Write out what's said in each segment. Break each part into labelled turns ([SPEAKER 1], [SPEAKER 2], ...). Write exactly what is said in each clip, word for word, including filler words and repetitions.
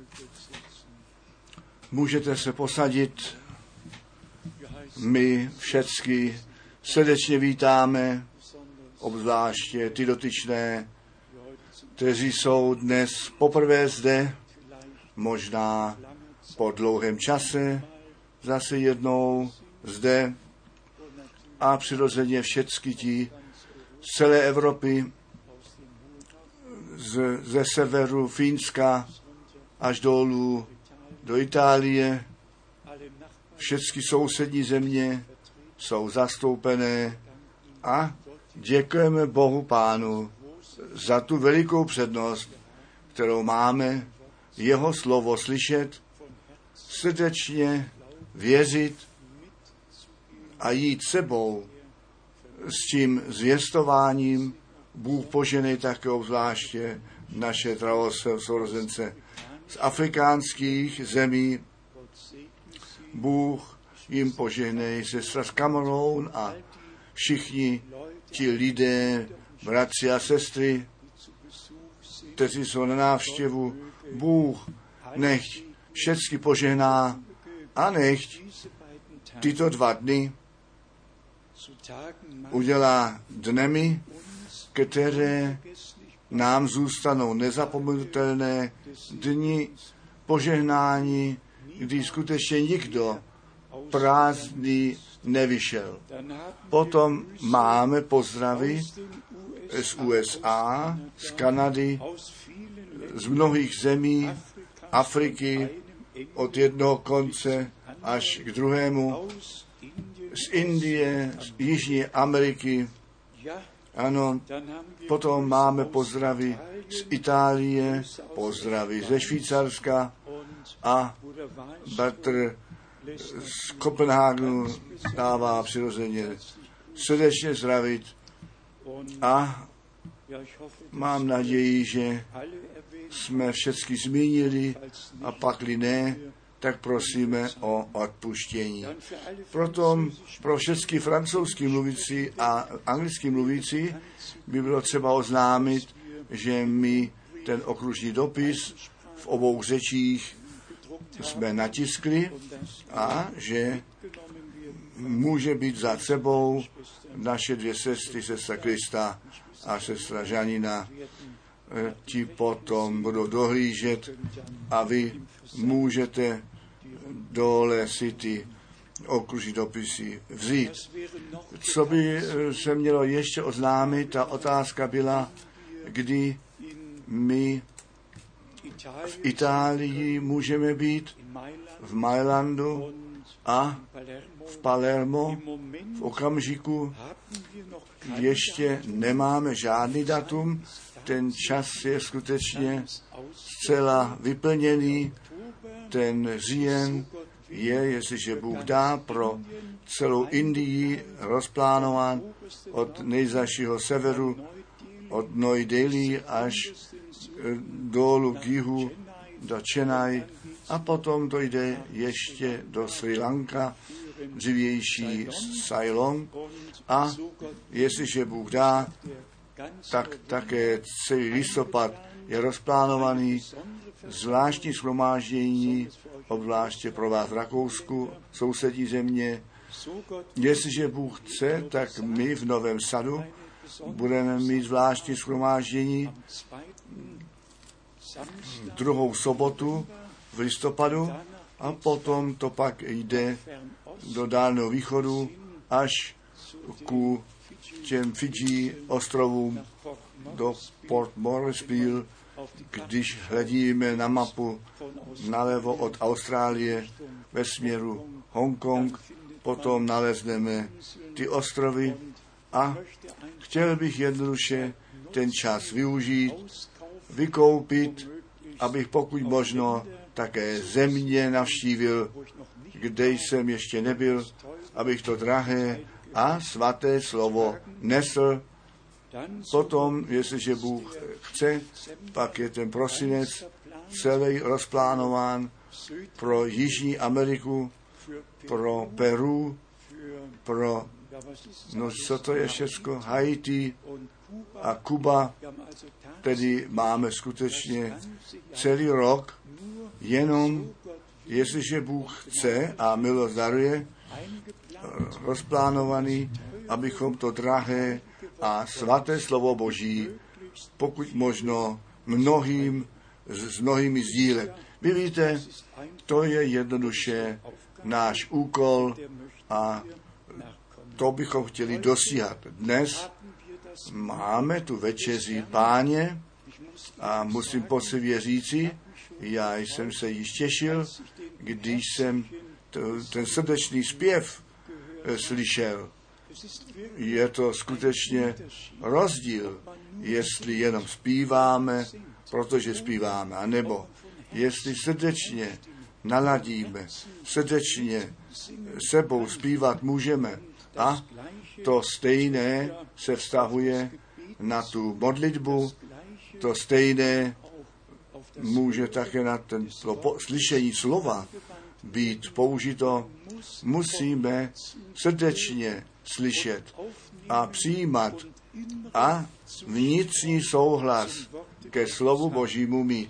[SPEAKER 1] Můžete se posadit. My všechny srdečně vítáme, obzvláště ty dotyčné, kteří jsou dnes poprvé zde, možná po dlouhém čase, zase jednou zde a přirozeně všechny ti z celé Evropy, z, ze severu Fínska až dolů do Itálie. Všechny sousední země jsou zastoupené a děkujeme Bohu Pánu za tu velikou přednost, kterou máme jeho slovo slyšet, srdečně věřit a jít sebou s tím zvěstováním. Bůh poženej také obzvláště naše sourozenců z afrikánských zemí. Bůh jim požehnej, sestra z Kamerun a všichni ti lidé, bratři a sestry, kteří jsou na návštěvu. Bůh nechť všechny požehná a nechť tyto dva dny udělá dnemi, které nám zůstanou nezapomenutelné dni požehnání, kdy skutečně nikdo prázdný nevyšel. Potom máme pozdravy z U S A, z Kanady, z mnohých zemí Afriky, od jednoho konce až k druhému, z Indie, z Jižní Ameriky. Ano, potom máme pozdravy z Itálie, pozdravy ze Švýcarska a bratr z Kopenhagenu dává přirozeně srdečně zdravit a mám naději, že jsme všechny zmínili a pakli ne, tak prosíme o odpuštění. Proto pro všechny francouzsky mluvící a anglicky mluvící by bylo třeba oznámit, že my ten okružní dopis v obou řečích jsme natiskli a že může být za sebou naše dvě sestry, sestra Krista a sestra Žanina. Ti potom budou dohlížet a vy můžete dole si ty okružní dopisy vzít. Co by se mělo ještě oznámit, ta otázka byla, kdy my v Itálii můžeme být, v Mailandu a v Palermo. V okamžiku ještě nemáme žádný datum, ten čas je skutečně zcela vyplněný, ten říjen je, jestliže Bůh dá, pro celou Indii rozplánován od nejzašího severu, od Noj Delhi až dolů k jihu do Chennai a potom dojde ještě do Sri Lanka, dřívější Ceylon a jestliže Bůh dá, tak také celý listopad je rozplánovaný zvláštní shromáždění, obzvláště pro vás v Rakousku, sousední země. Jestliže Bůh chce, tak my v Novém Sadu budeme mít zvláštní shromáždění druhou sobotu v listopadu a potom to pak jde do Dálného východu až ku těm Fidži ostrovům do Port Moresby, když hledíme na mapu nalevo od Austrálie ve směru Hongkong, potom nalezneme ty ostrovy a chtěl bych jednoduše ten čas využít, vykoupit, abych pokud možno také země navštívil, kde jsem ještě nebyl, abych to drahé a svaté slovo nesl. Potom, jestliže Bůh chce, pak je ten prosinec celý rozplánován pro Jižní Ameriku, pro Peru, pro, no co to je všecko, Haiti a Kuba, tedy máme skutečně celý rok, jenom jestliže Bůh chce a milost daruje, rozplánovaný, abychom to drahé a svaté slovo Boží, pokud možno mnohým, s mnohými sdílet. Vy víte, to je jednoduše náš úkol a to bychom chtěli dosíhat. Dnes máme tu večeři Páně a musím poctivě říci, já jsem se již těšil, když jsem to, ten srdečný zpěv slyšel. Je to skutečně rozdíl, jestli jenom zpíváme, protože zpíváme, anebo jestli srdečně naladíme, srdečně sebou zpívat můžeme. A to stejné se vztahuje na tu modlitbu, to stejné může také na ten, to slyšení slova být použito. Musíme srdečně slyšet a přijímat a vnitřní souhlas ke slovu Božímu mít.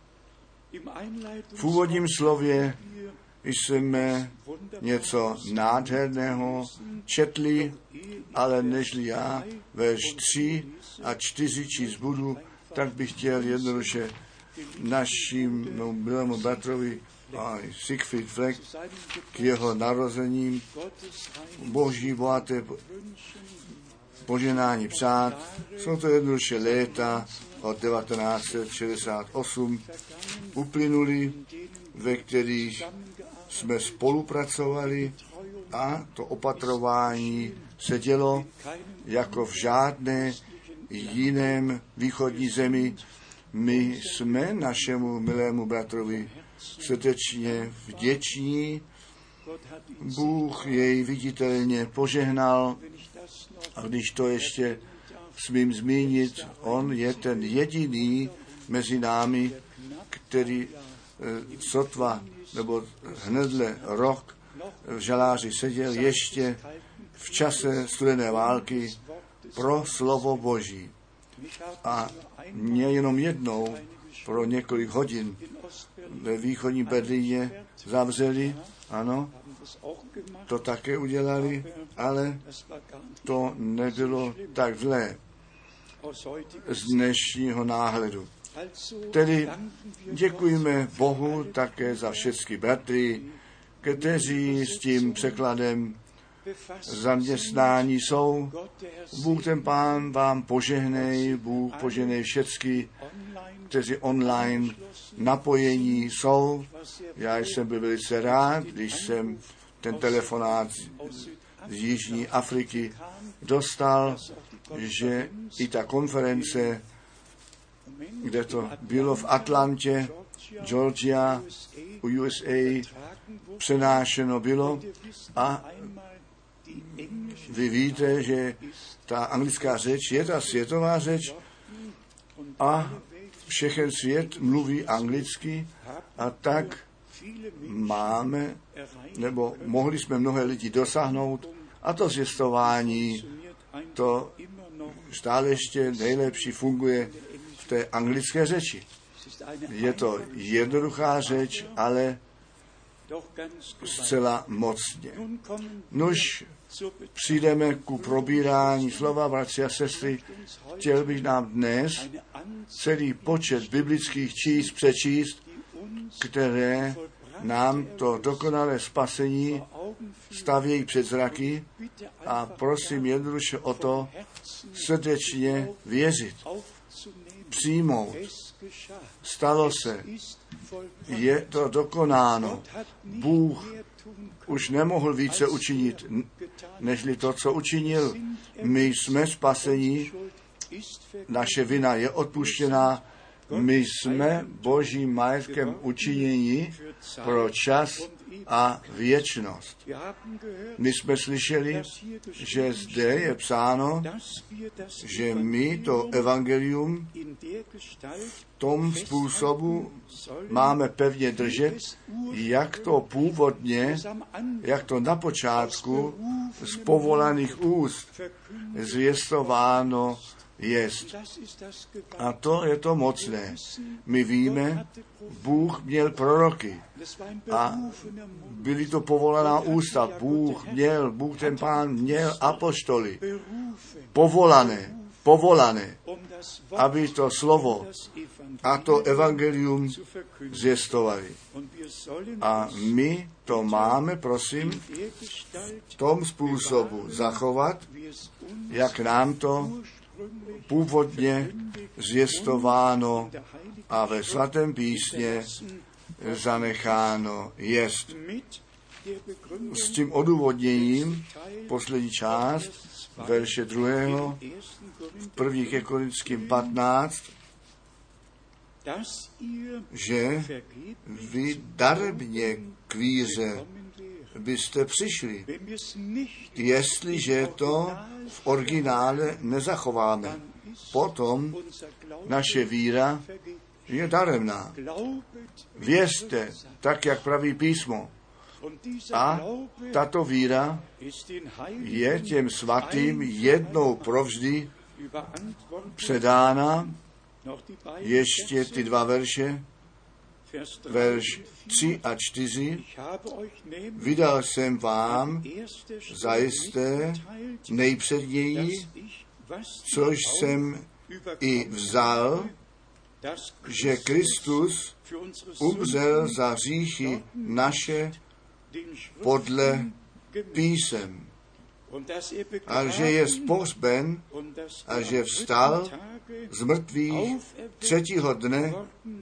[SPEAKER 1] V úvodním slově jsme něco nádherného četli, ale nežli já verš tři a čtyři číst budu, tak bych chtěl jednoduše našim no, milému bratrovi a Siegfried Fleck k jeho narozením Boží bohaté poženání přát. Jsou to jednoduše léta od devatenáct set šedesát osm uplynuli, ve kterých jsme spolupracovali a to opatrování se dělo jako v žádné jiném východní zemi. My jsme našemu milému bratrovi srdečně vděční. Bůh jej viditelně požehnal a když to ještě smím zmínit, on je ten jediný mezi námi, který sotva nebo hnedle rok v žaláři seděl ještě v čase studené války pro slovo Boží. A mě jenom jednou pro několik hodin ve východní Berlíně zavřeli, ano, to také udělali, ale to nebylo tak zlé z dnešního náhledu. Tedy děkujeme Bohu také za všechny bratry, kteří s tím překladem zaměstnání jsou. Bůh ten Pán vám požehnej, Bůh požehnej všechny, kteří online napojení jsou. Já jsem byl velice rád, když jsem ten telefonát z Jižní Afriky dostal, že i ta konference, kde to bylo v Atlantě, Georgia, U S A, přenášeno bylo a vy víte, že ta anglická řeč je ta světová řeč a všechen svět mluví anglicky a tak máme, nebo mohli jsme mnohé lidi dosáhnout a to zvěstování, to stále ještě nejlepší funguje v té anglické řeči. Je to jednoduchá řeč, ale zcela mocně. Nož přijdeme ku probírání slova, bratři a sestry. Chtěl bych nám dnes celý počet biblických číst přečíst, které nám to dokonalé spasení stavějí před zraky a prosím jednoduše o to srdečně věřit, přijmout. Stalo se, je to dokonáno. Bůh už nemohl více učinit, nežli to, co učinil. My jsme spasení, naše vina je odpuštěná, my jsme Božím majetkem učinění pro čas a věčnost. My jsme slyšeli, že zde je psáno, že my to evangelium v tom způsobu máme pevně držet, jak to původně, jak to na počátku z povolaných úst zvěstováno jest. A to je to mocné. My víme, Bůh měl proroky a byly to povolaná ústa. Bůh měl, Bůh ten Pán měl apoštoly. Povolané, povolané, aby to slovo a to evangelium zvěstovali. A my to máme, prosím, v tom způsobu zachovat, jak nám to původně zvěstováno a ve svatém písmě zanecháno jest. S tím odůvodněním poslední část verše druhého v první ke Korinským patnáct, že vy daremně k víře byste přišli, jestliže to v originále nezachováme. Potom naše víra je daremná. Věřte, tak jak praví písmo. A tato víra je těm svatým jednou provždy předána. Ještě ty dva verše, verš tři a čtyři. Vydal jsem vám zajisté nejpředněji, což jsem i vzal, že Kristus umřel za hříchy naše podle písem, a že je pohřben a že vstal z mrtvých třetího dne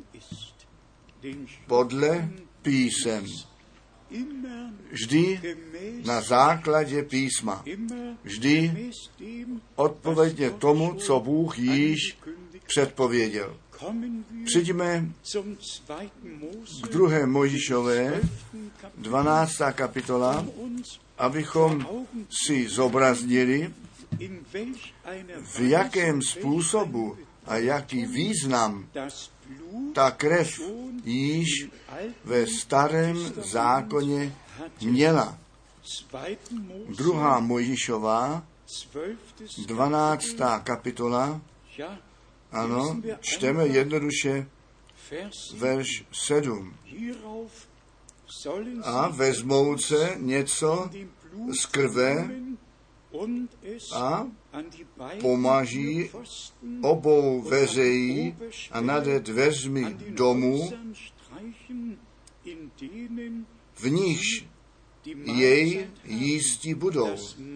[SPEAKER 1] podle písem. Vždy na základě písma. Vždy odpovědně tomu, co Bůh již předpověděl. Přijďme k druhé Mojžíšové, dvanáctá kapitola, abychom si zobraznili, v jakém způsobu a jaký význam ta krev již ve starém zákoně měla. Druhá Mojžíšová, dvanáctá kapitola, ano, čteme jednoduše verš sedm. A vezmou se něco z krve a pomaží obou veřejí a nade dveřmi domů, v nichž jej jísti budou.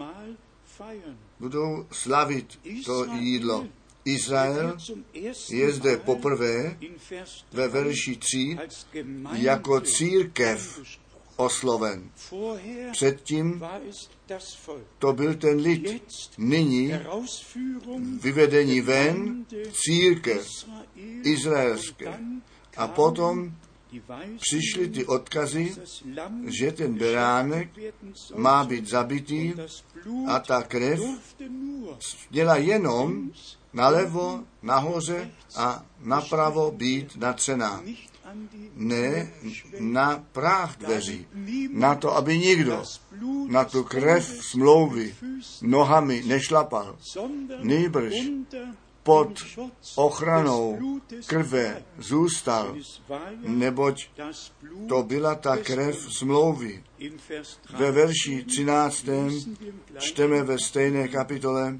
[SPEAKER 1] Budou slavit to jídlo. Izrael je zde poprvé ve verši tři jako církev osloven. Předtím to byl ten lid. Nyní vyvedení ven církev izraelské. A potom přišly ty odkazy, že ten beránek má být zabitý a ta krev měla jenom nalevo, nahoře a napravo být natřená. Ne na práh dveří. Na to, aby nikdo na tu krev smlouvy nohami nešlapal. Nýbrž pod ochranou krve zůstal, neboť to byla ta krev smlouvy. Ve verši třináctém čteme ve stejné kapitole: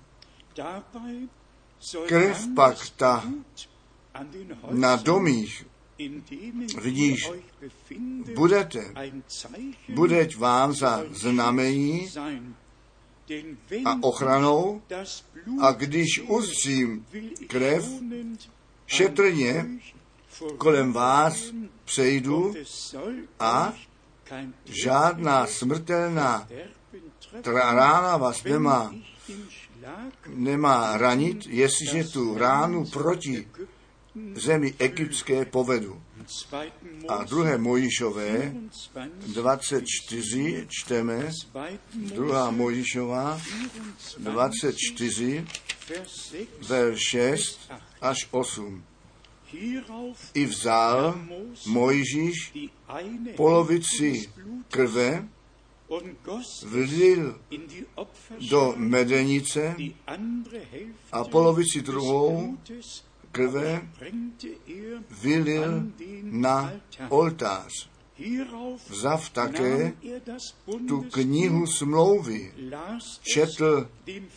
[SPEAKER 1] krev pak ta na domích, v níž budete, budeť vám za znamení a ochranou, a když uzřím krev, šetrně kolem vás přejdu a žádná smrtelná rána vás nemá, nemá ranit, jestliže tu ránu proti zemi egyptské povedu. A druhé Mojžíšové dvacet čtyři čteme, druhá Mojžíšová dvacet čtyři, verš šest až osm. I vzal Mojžíš polovici krve vlil do medenice a polovici druhou krve vylil na oltář. Vzav také tu knihu smlouvy, četl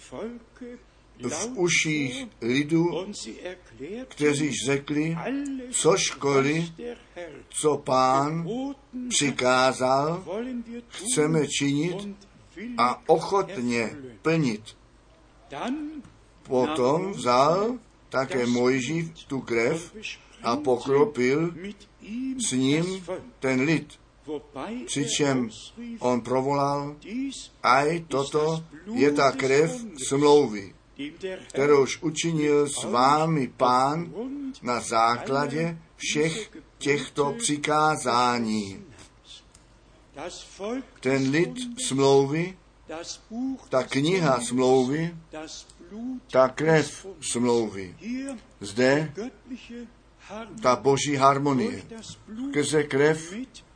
[SPEAKER 1] v uších lidu, kteří řekli, co školy, co Pán přikázal, chceme činit a ochotně plnit. Potom vzal také Mojžíš tu krev a pokropil s ním ten lid, přičem on provolal, aj toto je ta krev smlouvy, kterouž učinil s vámi Pán na základě všech těchto přikázání. Ten lid smlouvy, ta kniha smlouvy, ta krev smlouvy. Zde ta boží harmonie, skrze krev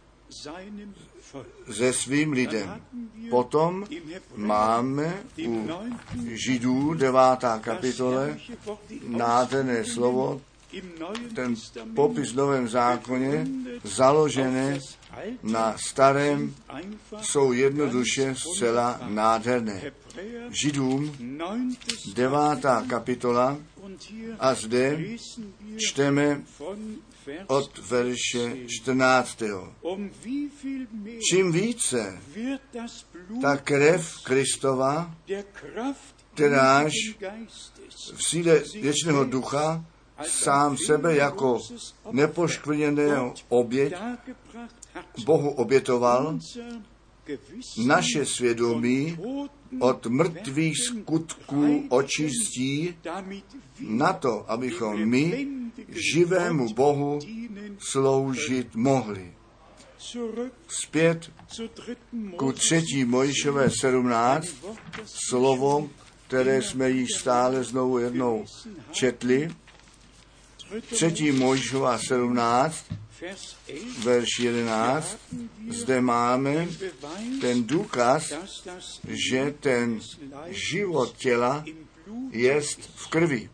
[SPEAKER 1] se svým lidem. Potom máme u Židů devátá kapitole nádherné slovo, ten popis v Novém zákoně, založené na starém, jsou jednoduše zcela nádherné. Židům devátá kapitola a zde čteme od verše čtrnáctého. Čím více ta krev Kristova, kteráž v síle věčného ducha sám sebe jako nepoškvrněného oběť Bohu obětoval, naše svědomí od mrtvých skutků očistí na to, abychom my živému Bohu sloužit mohli. Zpět ku třetí Mojžíšové sedmnáct, slovo, které jsme již stále znovu jednou četli. Třetí Mojžíšova sedmnáct, verš jedenáct, zde máme ten důkaz, že ten život těla jest v krvi.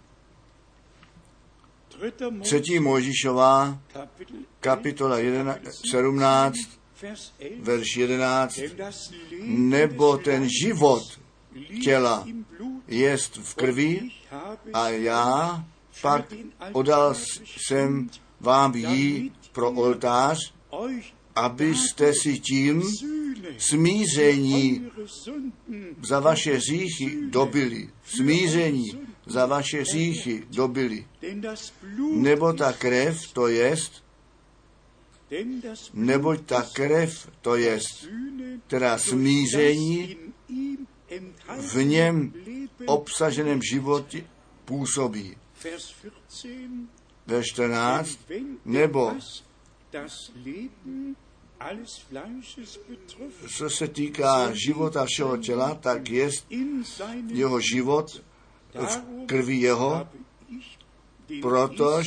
[SPEAKER 1] Třetí Mojžíšova kapitola sedmnáct, verš jedenáct, nebo ten život těla jest v krvi a já pak odal jsem vám jí pro oltář, abyste si tím smíření za vaše hříchy dobili. Smíření za vaše hříchy dobili. Nebo ta krev, to jest, neboť ta krev, to jest, která smíření v něm obsaženém životě působí. Ve čtrnáct, nebo co se týká života všeho těla, tak jest jeho život v krvi jeho, protož,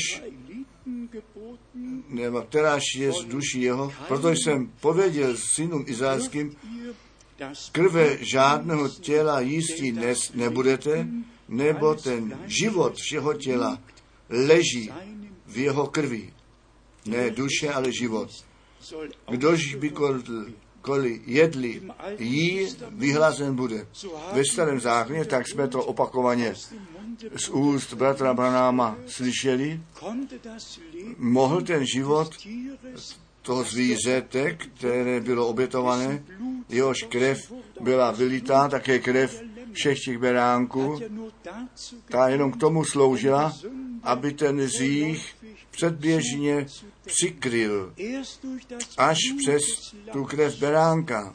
[SPEAKER 1] nebo kteráž je z duši jeho, protože jsem pověděl synům izraelským, krve žádného těla jistí nes, nebudete, nebo ten život všeho těla leží v jeho krvi. Ne duše, ale život. Kdož by koli jedli, jí vyhlazen bude. Ve starém zákoně, tak jsme to opakovaně z úst bratra Branáma slyšeli, mohl ten život toho zvířete, které bylo obětované, jehož krev byla vylitá, také krev všech těch beránků, ta jenom k tomu sloužila, aby ten hřích předběžně přikryl. Až přes tu krev beránka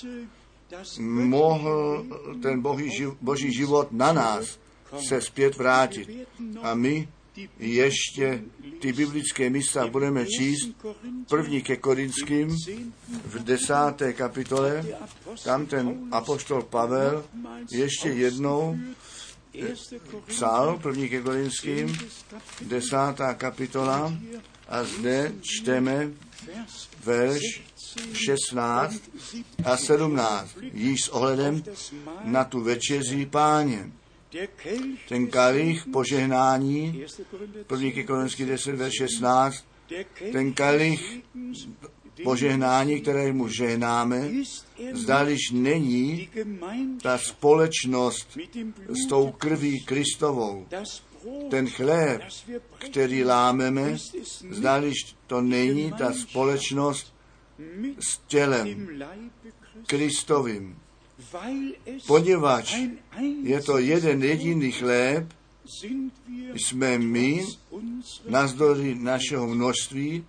[SPEAKER 1] mohl ten boží, boží život na nás se zpět vrátit. A my ještě ty biblické místa budeme číst. První ke Korinským v desáté kapitole, tam ten apoštol Pavel ještě jednou psal, první ke Korinským, desátá kapitola, a zde čteme verš šestnáct a sedmnáct, již s ohledem na tu večeři Páně. Ten kalich požehnání, první Korinský deset, verš šestnáct, ten kalich požehnání, kterému žehnáme, zdališ není ta společnost s tou krví Kristovou. Ten chléb, který lámeme, zdališ to není ta společnost s tělem Kristovým. Poněvadž je to jeden jediný chléb, jsme my, navzdory našeho množství,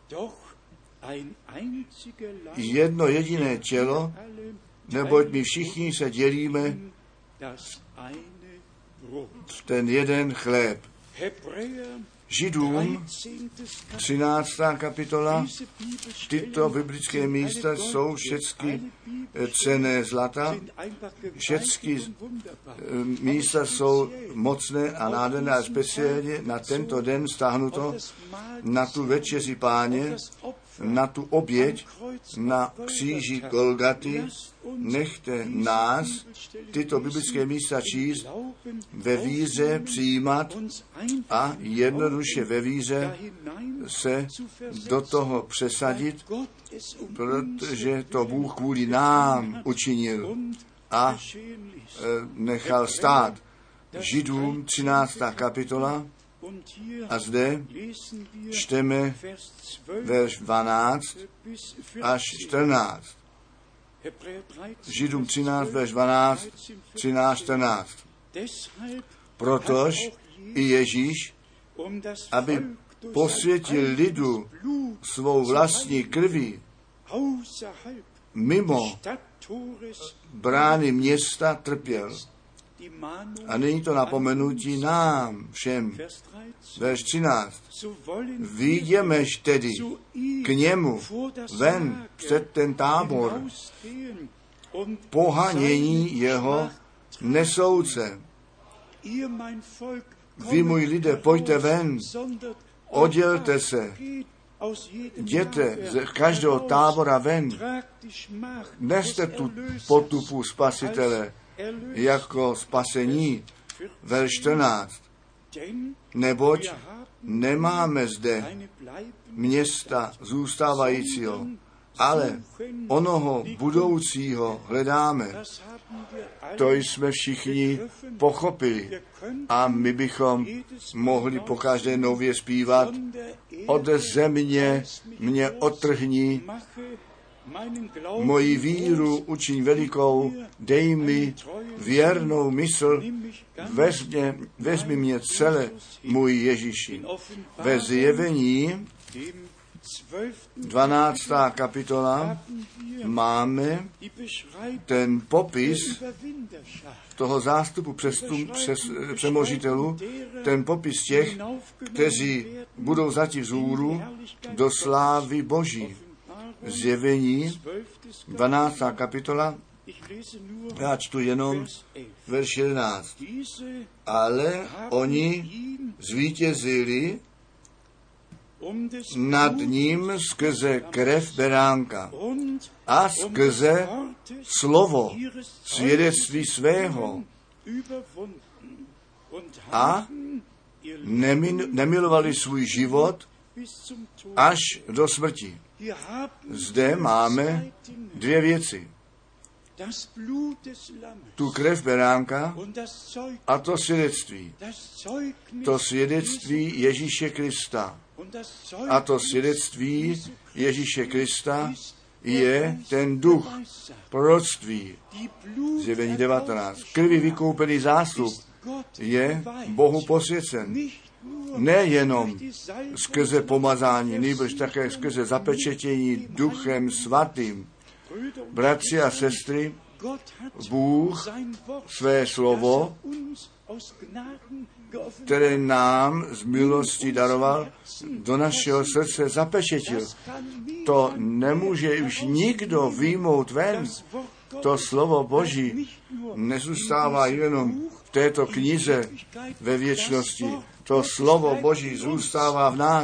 [SPEAKER 1] jedno jediné tělo, neboť my všichni se dělíme v ten jeden chléb. Židům třináctá kapitola, tyto biblické místa jsou všechny cenné zlata, všechny místa jsou mocné a nádherné a speciálně na tento den stáhnuto na tu večeři Páně, na tu oběť, na kříži Golgaty. Nechte nás tyto biblické místa číst, ve víře přijímat a jednoduše ve víře se do toho přesadit, protože to Bůh kvůli nám učinil a nechal stát. Židům třináctá kapitola a zde čteme verš dvanáct až čtrnáct. Židům třináct, verš dvanáct, třináct, čtrnáct. Protož i Ježíš, aby posvětil lidu svou vlastní krví mimo brány města trpěl. A není to napomenutí nám všem. Verš třináct. Vyjděmež tedy k němu ven před ten tábor, pohanění jeho nesouce. Vy, můj lidé, pojďte ven, oddělte se, jděte z každého tábora ven, neste tu potupu spasitele jako spasení. Verš čtrnáct. Neboť nemáme zde města zůstávajícího, ale onoho budoucího hledáme. To jsme všichni pochopili a my bychom mohli po každé nově zpívat: Ode země mě odtrhni, moji víru učiň velikou, dej mi věrnou mysl, vezmi, vezmi mě celé, můj Ježíši. Ve Zjevení dvanáctá kapitola máme ten popis toho zástupu přestum, přes, přemožitelů, ten popis těch, kteří budou vzati vzhůru do slávy Boží. Zjevení dvanáctá kapitola, já čtu jenom verš jedenáct. Ale oni zvítězili nad ním skrze krev beránka a skrze slovo svědectví svého a nemilovali svůj život až do smrti. Zde máme dvě věci. Tu krev beránka a to svědectví. To svědectví Ježíše Krista. A to svědectví Ježíše Krista je ten duch proroctví. Zjevení devatenáct. Krví vykoupený zástup je Bohu posvěcen. Nejenom skrze pomazání, nýbrž také skrze zapečetění Duchem Svatým. Bratři a sestry, Bůh své slovo, které nám z milosti daroval, do našeho srdce zapečetil. To nemůže už nikdo vyjmout ven. To slovo Boží nezůstává jenom v této knize ve věčnosti. To slovo Boží zůstává v nás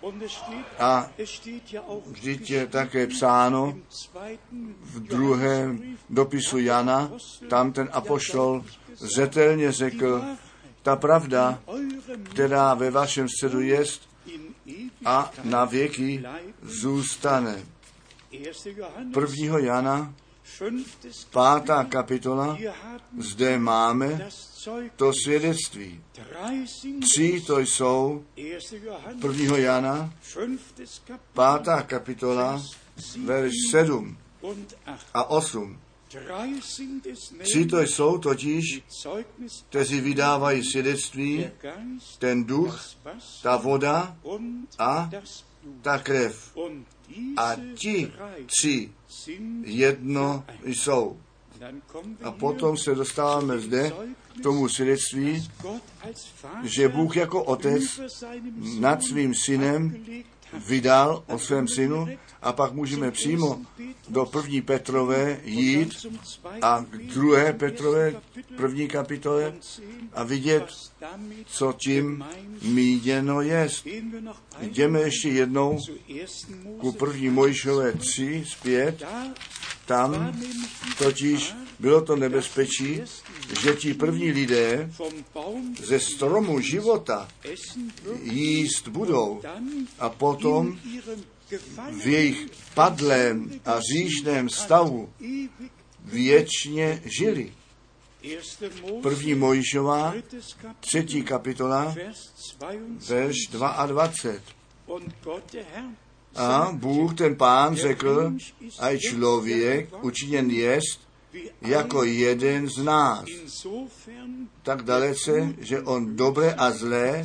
[SPEAKER 1] A vždyť je také psáno v druhém dopisu Jana, tam ten apoštol zřetelně řekl, ta pravda, která ve vašem středu jest a na věky zůstane. Prvního Jana, pátá kapitola, zde máme to svědectví. Tři to jsou prvního Jana, pátá kapitola, verš sedm a osm. Tři to jsou totiž, kteří vydávají svědectví, ten duch, ta voda a ta krev. A ti tři jedno jsou. A potom se dostáváme zde k tomu svědectví, že Bůh jako otec nad svým synem vydal o svém synu, a pak můžeme přímo do první Petrové jít a k druhé Petrové, první kapitole, a vidět, co tím míněno jest. Jdeme ještě jednou ku první Mojžíšové tři zpět. Tam totiž bylo to nebezpečí, že ti první lidé ze stromu života jíst budou a potom v jejich padlém a říšném stavu věčně žili. První Mojžíšova, třetí kapitola, verš dvacet dva. A Bůh, ten Pán, řekl, a člověk učiněn jest jako jeden z nás. Tak dalece, že on dobré a zlé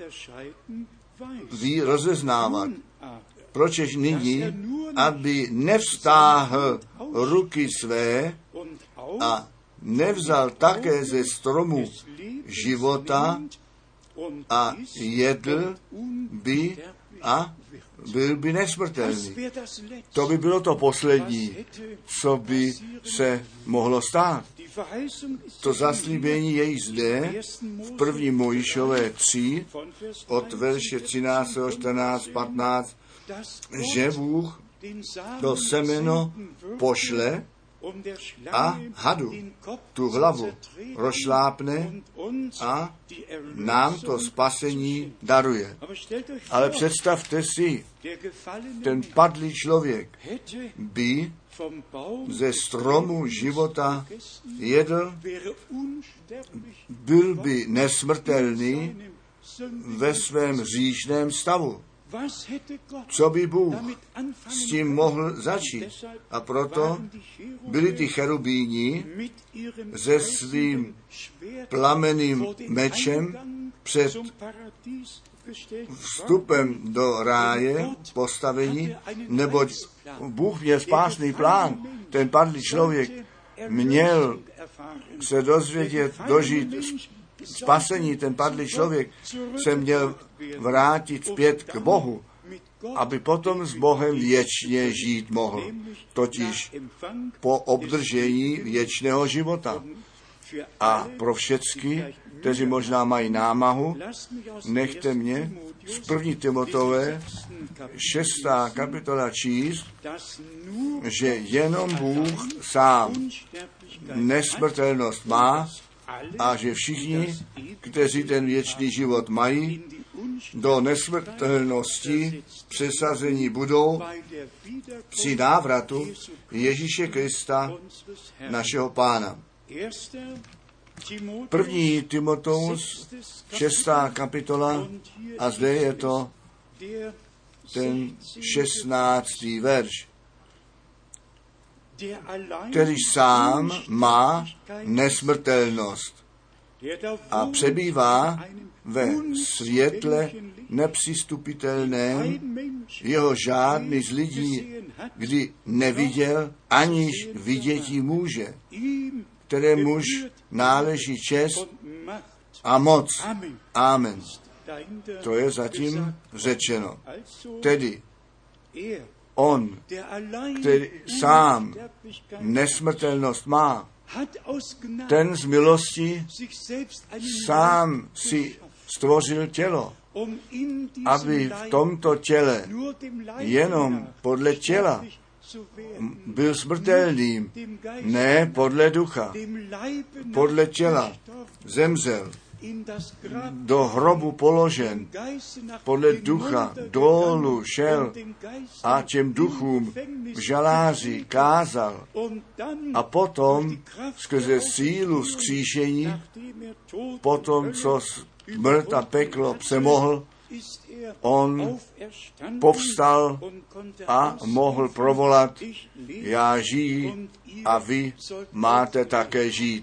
[SPEAKER 1] ví rozeznávat. Pročež nyní, aby nevstáhl ruky své a nevzal také ze stromu života a jedl by a byl by nesmrtelný. To by bylo to poslední, co by se mohlo stát. To zaslíbení je již zde v první Mojžíšové tři od verše třináct, čtrnáct, patnáct, že Bůh to semeno pošle a hadu tu hlavu rozšlápne a nám to spasení daruje. Ale představte si, ten padlý člověk by ze stromu života jedl, byl by nesmrtelný ve svém hříšném stavu. Co by Bůh s tím mohl začít? A proto byli ty cherubíni se svým plameným mečem před vstupem do ráje postavení, neboť Bůh měl spásný plán. Ten padlý člověk měl se dozvědět, dožít spasení. Ten padlý člověk se měl vrátit zpět k Bohu, aby potom s Bohem věčně žít mohl, totiž po obdržení věčného života. A pro všechny, kteří možná mají námahu, nechte mě z první Timotové šestá kapitola číst, že jenom Bůh sám nesmrtelnost má a že všichni, kteří ten věčný život mají, do nesmrtelnosti přesazení budou při návratu Ježíše Krista, našeho Pána. První Timoteus, šestá kapitola, a zde je to ten šestnáctý verš, který sám má nesmrtelnost a přebývá ve světle nepřistupitelném, jeho žádný z lidí kdy neviděl, aniž vidětí může, kterémuž náleží čest a moc. Amen. To je zatím řečeno. Tedy on, který sám nesmrtelnost má, ten z milosti sám si stvořil tělo aby v tomto těle jenom podle těla byl smrtelným, ne podle ducha, podle těla zemřel, do hrobu položen, podle ducha dolů šel a těm duchům v žaláři kázal a potom skrze sílu vzkříšení, potom co smrt a peklo přemohl, on povstal a mohl provolat: já žiji a vy máte také žít.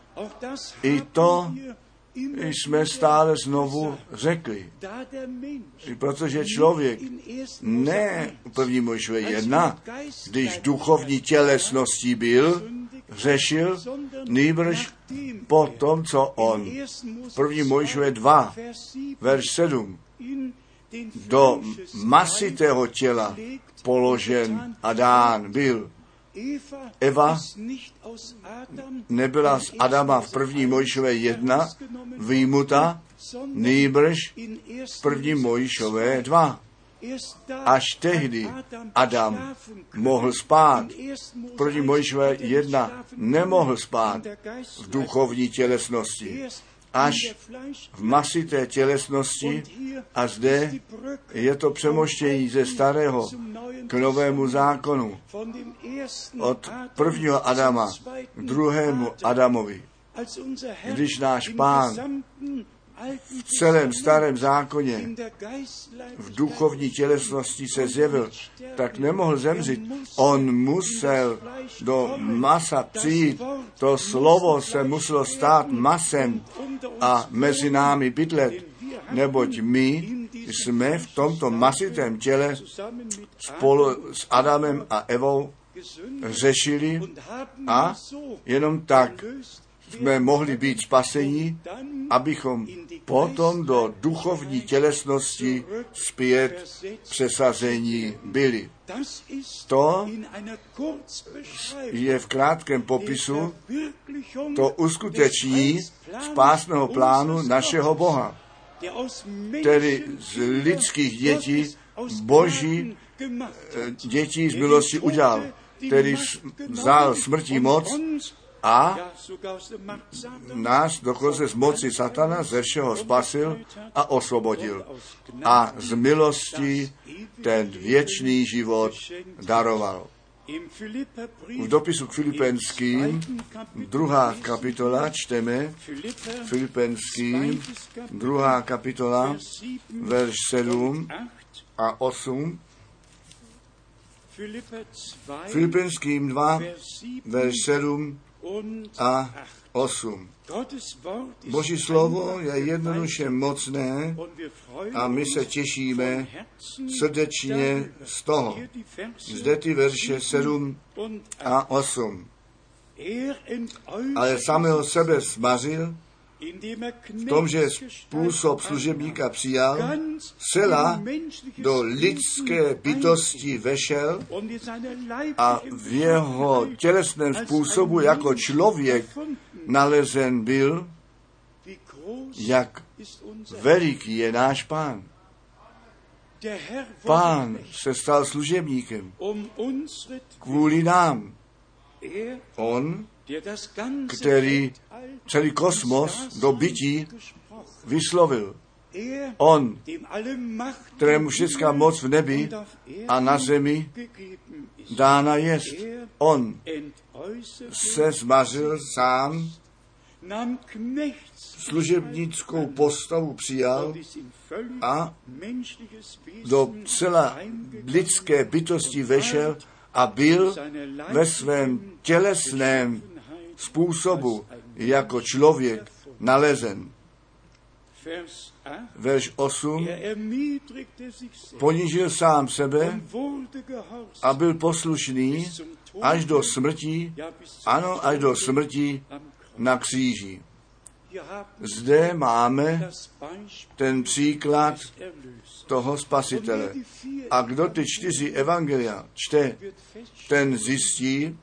[SPEAKER 1] I to jsme stále znovu řekli. Protože člověk ne první Mojžíšové jedna, když duchovní tělesností byl, řešil, nýbrž po tom, co on první Mojžíšové dva, verš sedm, do masitého těla položen a dán byl. Eva nebyla z Adama v první Mojžíšové jedna vyjmuta, nýbrž v první Mojžíšové dva. Až tehdy Adam mohl spát. V první Mojžíšové jedna nemohl spát v duchovní tělesnosti. Až v masité tělesnosti a zde je to přemoštění ze starého k novému zákonu. Od prvního Adama k druhému Adamovi. Když náš Pán v celém starém zákoně v duchovní tělesnosti se zjevil, tak nemohl zemřít. On musel do masa přijít. To slovo se muselo stát masem a mezi námi bydlet, neboť my jsme v tomto masitém těle spolu s Adamem a Evou řešili a jenom tak jsme mohli být spaseni, abychom potom do duchovní tělesnosti zpět přesazení byli. To je v krátkém popisu to uskuteční spásného plánu našeho Boha, který z lidských dětí boží dětí z milosti udělal, který vzal smrti moc a nás dokonce z moci satana ze všeho spasil a osvobodil. A z milosti ten věčný život daroval. V dopisu k Filipenským, druhá kapitola, čteme Filipenským, druhá kapitola, verš sedm a osm. Filipenským dva, verš sedm a osm. Boží slovo je jednoduše mocné a my se těšíme srdečně z toho. Zde ty verše sedm a osm. Ale samého sebe smařil, v tom, že způsob služebníka přijal, zcela do lidské bytosti vešel a v jeho tělesném způsobu jako člověk nalezen byl, jak veliký je náš Pán. Pán se stal služebníkem kvůli nám. On, který celý kosmos do bytí vyslovil. On, kterému všechna moc v nebi a na zemi dána jest. On se zmařil sám, služebnickou postavu přijal a do celé lidské bytosti vešel a byl ve svém tělesném způsobu jako člověk nalezen. Verš osm. Ponížil sám sebe a byl poslušný až do smrti, ano, až do smrti na kříži. Zde máme ten příklad toho spasitele. A kdo ty čtyři evangelia čte, ten zjistí,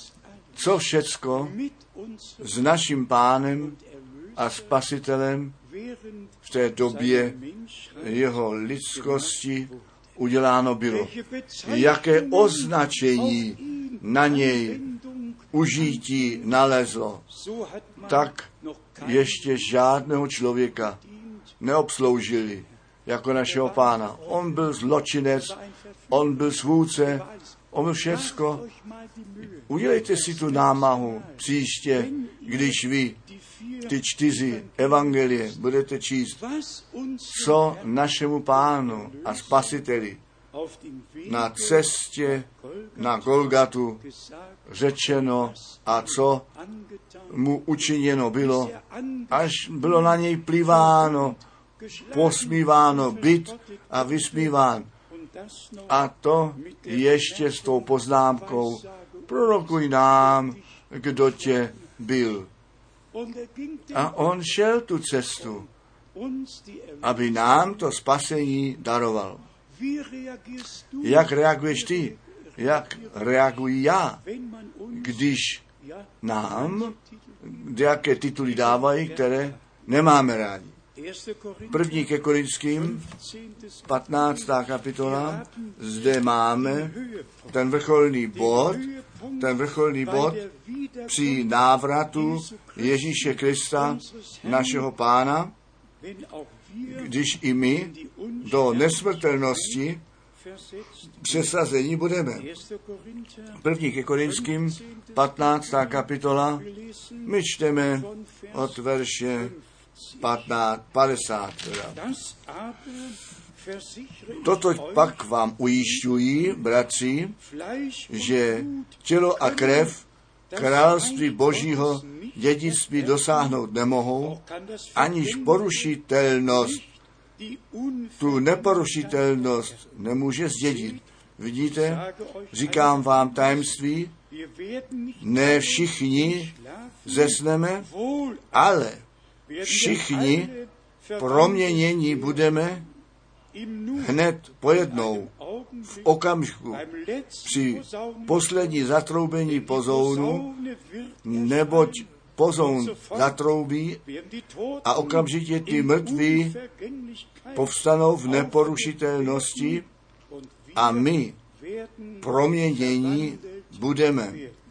[SPEAKER 1] co všecko s naším Pánem a Spasitelem v té době jeho lidskosti uděláno bylo. Jaké označení na něj užití nalezlo, tak ještě žádného člověka neobsloužili jako našeho Pána. On byl zločinec, on byl svůdce, on byl všecko. Udělejte si tu námahu příště, když vy ty čtyři evangelie budete číst, co našemu Pánu a Spasiteli na cestě na Golgatu řečeno a co mu učiněno bylo, až bylo na něj pliváno, posmíváno, byt a vysmíván. A to ještě s tou poznámkou, prorokuj nám, kdo tě byl. A on šel tu cestu, aby nám to spasení daroval. Jak reaguješ ty? Jak reaguji já, když nám jaké tituly dávají, které nemáme rádi? První ke Korinským, patnáctá kapitola, zde máme ten vrcholný bod, ten vrcholný bod při návratu Ježíše Krista, našeho Pána, když i my do nesmrtelnosti přesazení budeme. První ke Korinským, patnáctá kapitola, my čteme od verše patnáct, padesát. Toto pak vám ujišťují, bratři, že tělo a krev království Božího dědictví dosáhnout nemohou, aniž porušitelnost, tu neporušitelnost nemůže zdědit. Vidíte, říkám vám tajemství, ne všichni zesneme, ale všichni proměnění budeme hned pojednou, v okamžiku, při poslední zatroubení pozounu, neboť pozoun zatroubí a okamžitě ty mrtví povstanou v neporušitelnosti a my proměnění budeme.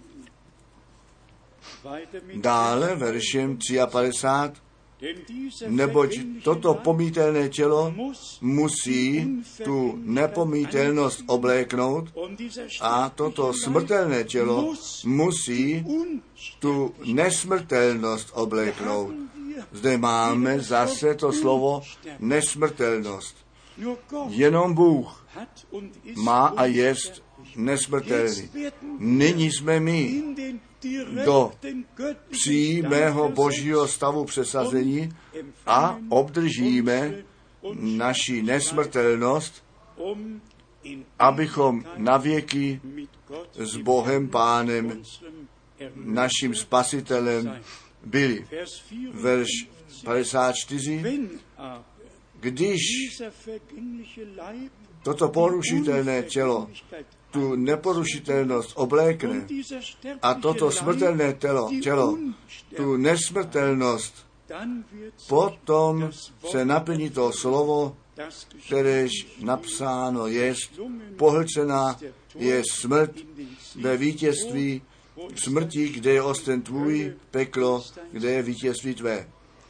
[SPEAKER 1] Dále veršem padesát tři. Neboť toto pomítelné tělo musí tu nepomítelnost obléknout a toto smrtelné tělo musí tu nesmrtelnost obléknout. Zde máme zase to slovo nesmrtelnost. Jenom Bůh má a jest nesmrtelný. Nyní jsme my do přímého božího stavu přesazení a obdržíme naši nesmrtelnost, abychom navěky s Bohem Pánem, naším Spasitelem, byli. Verš padesát čtyři. Když toto porušitelné tělo tu neporušitelnost oblékne a toto smrtelné tělo, tělo tu nesmrtelnost, potom se naplní to slovo, kteréž napsáno jest, pohlcená je smrt ve vítězství smrti, kde je osten tvůj, peklo, kde je vítězství tvé.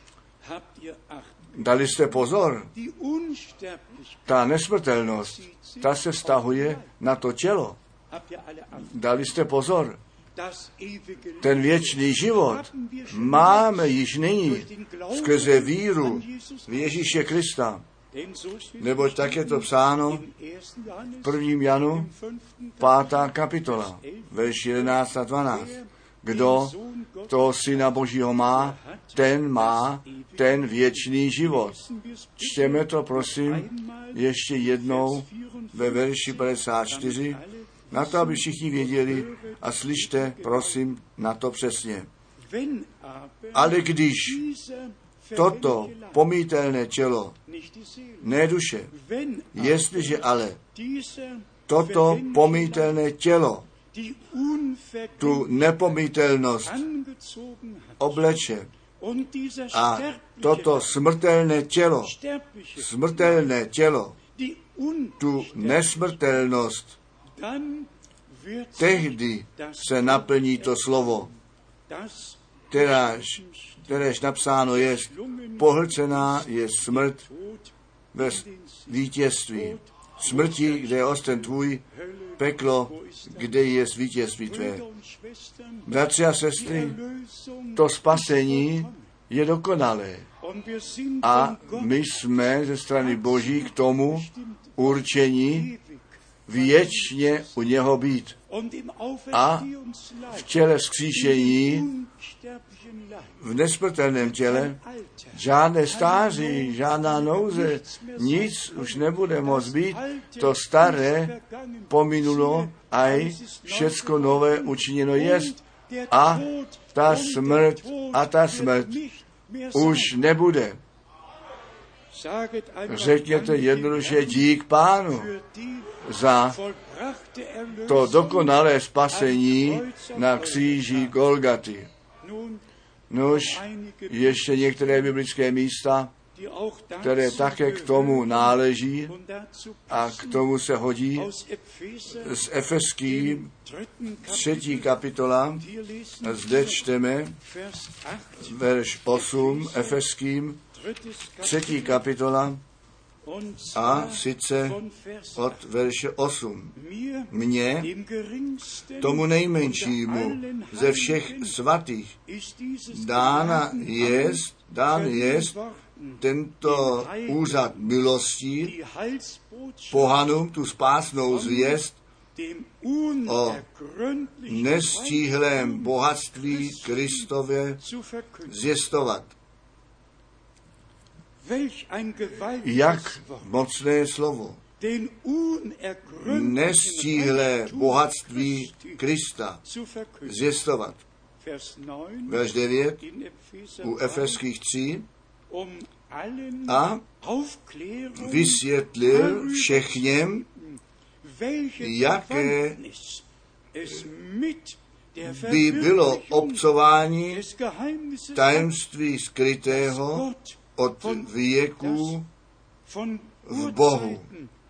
[SPEAKER 1] Dali jste pozor, ta nesmrtelnost, ta se vztahuje na to tělo. Dali jste pozor, ten věčný život máme již nyní skrze víru v Ježíše Krista. Neboť tak je to psáno v prvním Janu, pátá kapitola, verš jedenáct a dvanáct. Kdo toho Syna Božího má, ten má ten věčný život. Čtěme to, prosím, ještě jednou ve verši padesát čtyři, na to, aby všichni věděli, a slyšte, prosím, na to přesně. Ale když toto pomítelné tělo, ne duše, jestliže ale toto pomítelné tělo tu nepomítelnost obleče A toto smrtelné tělo, smrtelné tělo, tu nesmrtelnost, tehdy se naplní to slovo, kteréž, kteréž napsáno je, pohlcená je smrt bez vítězství. Smrti, kde je osten tvůj, peklo, kde je vítězství tvé. Bratři a sestry, to spasení je dokonalé. A my jsme ze strany Boží k tomu určení věčně u něho být. A v těle vzkříšení, v nesmrtelném těle, žádné stáří, žádná nouze, nic už nebude moct být. To staré pominulo a všecko nové učiněno jest. A ta smrt a ta smrt už nebude. Řekněte jednoduše dík Pánu za to dokonalé spasení na kříži Golgaty. Nož ještě některé biblické místa, které také k tomu náleží a k tomu se hodí, z Efeským třetí kapitola, zde čteme verš osm, Efeským třetí kapitola, a sice od verše osm. Mně, tomu nejmenšímu ze všech svatých, dána jest, dán jest tento úřad milostí, pohanům tu spásnou zvěst o nestíhlém bohatství Kristově zvěstovat. Jak mocné slovo. Nestíhlé bohatství Krista zvěstovat. Verš devět u Efeských tři. A vysvětlil všechněm, jaké by bylo obcování tajemství skrytého od věků v Bohu,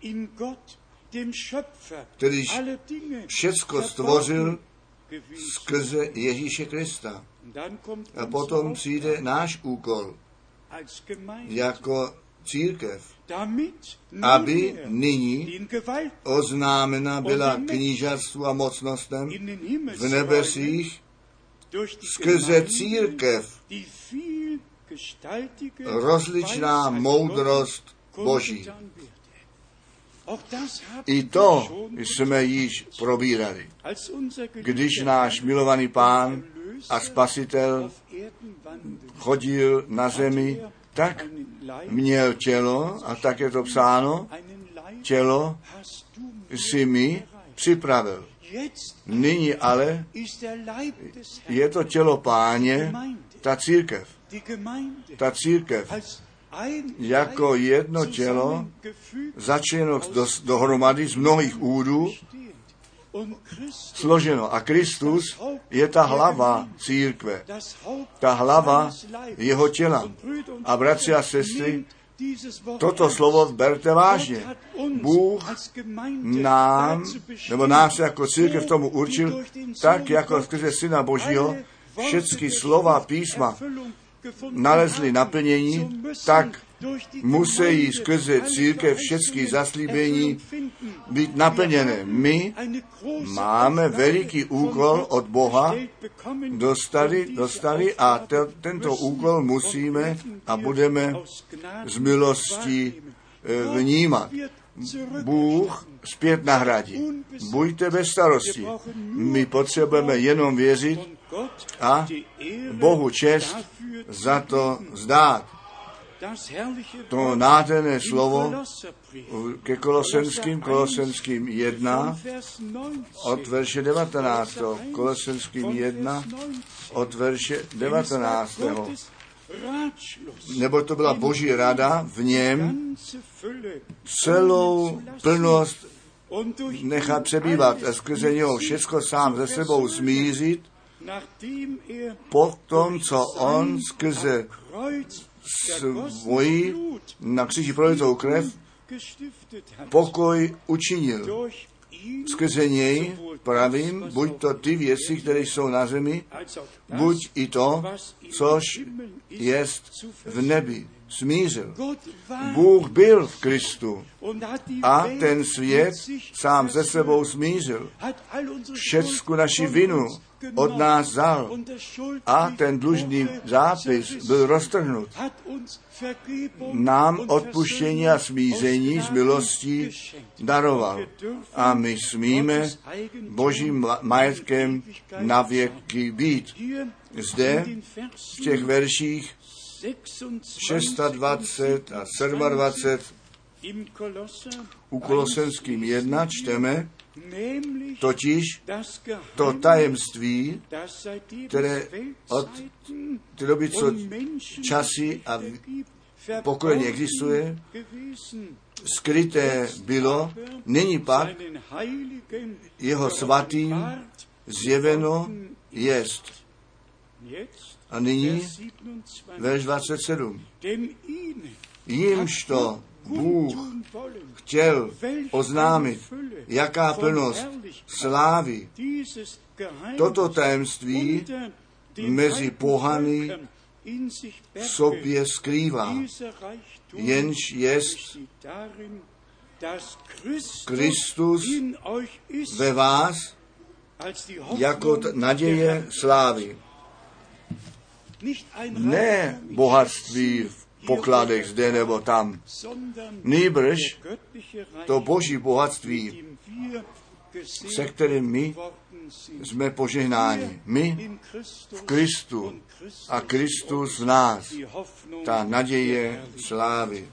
[SPEAKER 1] kterýž všecko stvořil skrze Ježíše Krista. A potom přijde náš úkol jako církev, aby nyní oznámena byla knížatstvu a mocnostem v nebesích skrze církev rozličná moudrost Boží. I to jsme již probírali. Když náš milovaný Pán a Spasitel chodil na zemi, tak měl tělo, a tak je to psáno, tělo si mi připravil. Nyní ale je to tělo Páně, ta církev. Ta církev jako jedno tělo začeno do, dohromady z mnohých údů složeno. A Kristus je ta hlava církve, ta hlava jeho těla. A bratři a sestry, toto slovo berte vážně. Bůh nám, nebo nás jako církev tomu určil, tak jako skrze Syna Božího, všechny slova písma nalezli naplnění, tak musí skrze církev všechny zaslíbení být naplněné. My máme veliký úkol od Boha, dostali, dostali a te, tento úkol musíme a budeme z milostí vnímat. Bůh zpět nahradí. Buďte bez starosti. My potřebujeme jenom věřit a Bohu čest za to vzdát. To nádherné slovo ke Kolosenským, Kolosenským jedna, od verše devatenáctého. Kolosenským jedna, od verše devatenáctého. Nebo to byla Boží rada, v něm celou plnost nechat přebývat a skrze něho všecko sám ze sebou smířit, po tom, co on skrze svoji na kříži prolitou krev pokoj učinil. Skrze něj pravím, buď to ty věci, které jsou na zemi, buď i to, což jest v nebi. Smířil. Bůh byl v Kristu a ten svět sám ze sebou smířil. Všecku naši vinu od nás vzal a ten dlužný zápis byl roztrhnut. Nám odpuštění a smíření z milostí daroval. A my smíme Božím majetkem na věky být. Zde v těch verších dvacet šest a dvacet sedm u Kolosenským jedna čteme, totiž to tajemství, které od té doby, co časy a pokolení existuje, skryté bylo, nyní pak jeho svatým zjeveno jest. A nyní verš dvacet sedm. Jimž to Bůh chtěl oznámit, jaká plnost slávy toto tajemství mezi pohany v sobě skrývá, jenž jest Kristus ve vás jako naděje slávy. Ne bohatství v pokladech zde nebo tam, nýbrž to boží bohatství, se kterým my jsme požehnáni. My v Kristu a Kristus v nás, ta naděje slávy.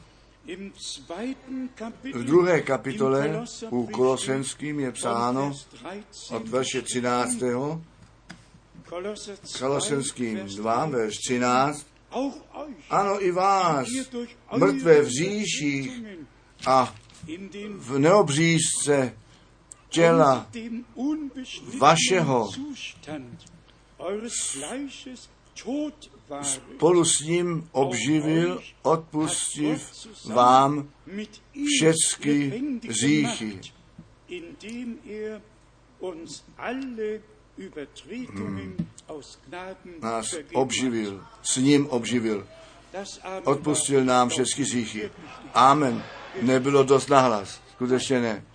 [SPEAKER 1] V druhé kapitole u Kolosenským je psáno od verše třináctého Kolosenským dva, verš třináct. Ano, i vás, mrtvé v říších a v neobřízce těla vašeho spolu s ním obživil, odpustiv vám všechny hříchy. Hmm. Nás obživil, s ním obživil, odpustil nám všechny hříchy. Amen. Nebylo dost nahlas, skutečně ne.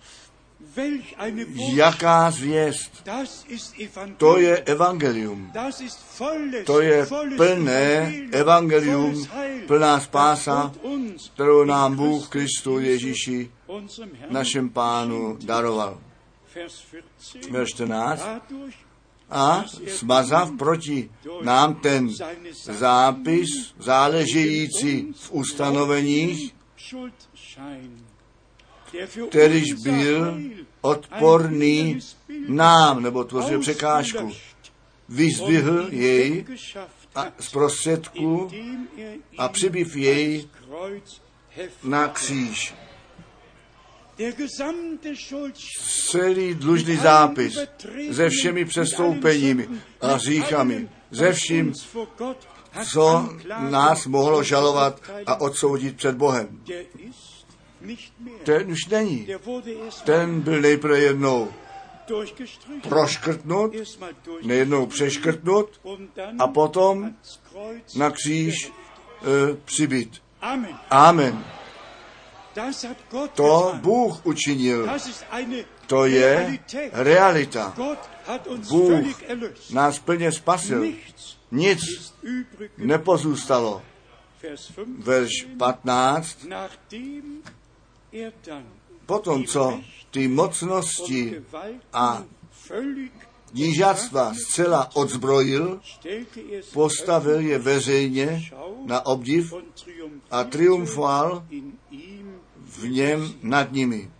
[SPEAKER 1] Jaká zvěst? To je evangelium. To je plné evangelium, plná spása, kterou nám Bůh Kristu Ježíši, našem Pánu, daroval. Verš čtrnáct. A smazav proti nám ten zápis záležející v ustanoveních, kterýž byl odporný nám, nebo tvořil překážku. Vyzdvihl jej a z prostředku a přibiv jej na kříž. Celý dlužný zápis se všemi přestoupeními a hříchami, ze vším, co nás mohlo žalovat a odsoudit před Bohem. Ten už není. Ten byl nejprve jednou proškrtnut, nejednou přeškrtnut a potom na kříž e, přibyt. Amen. To Bůh učinil. To je realita. Bůh nás plně spasil. Nic nepozůstalo. Verš patnáct. Potom, co ty mocnosti a knížatstva zcela odzbrojil, postavil je veřejně na obdiv a triumfoval v něm nad nimi.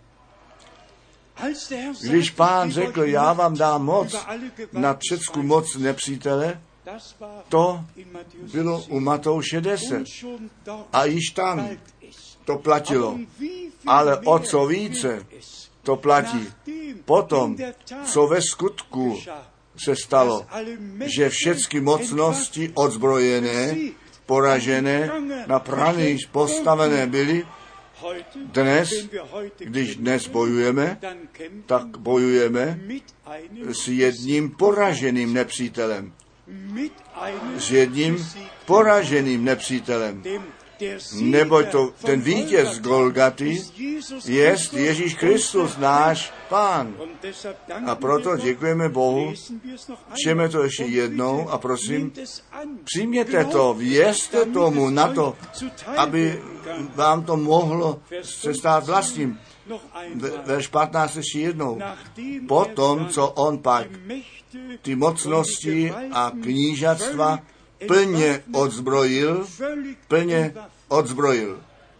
[SPEAKER 1] Když Pán řekl, já vám dám moc nad všecku moc nepřítele, to bylo u Matouše deset. A již tam to platilo. Ale o co více to platí potom, co ve skutku se stalo, že všechny mocnosti odzbrojené, poražené, na praní postavené byly. Dnes, když dnes bojujeme, tak bojujeme s jedním poraženým nepřítelem. S jedním poraženým nepřítelem. Neboť to, ten vítěz z Golgaty je Ježíš Kristus, náš Pán. A proto děkujeme Bohu, čteme to ještě jednou a prosím, přijměte to, věřte tomu na to, aby vám to mohlo se stát vlastním. Verš patnáct ještě jednou. Potom, co on pak ty mocnosti a knížatstva plně odzbrojil, plně odzbrojil.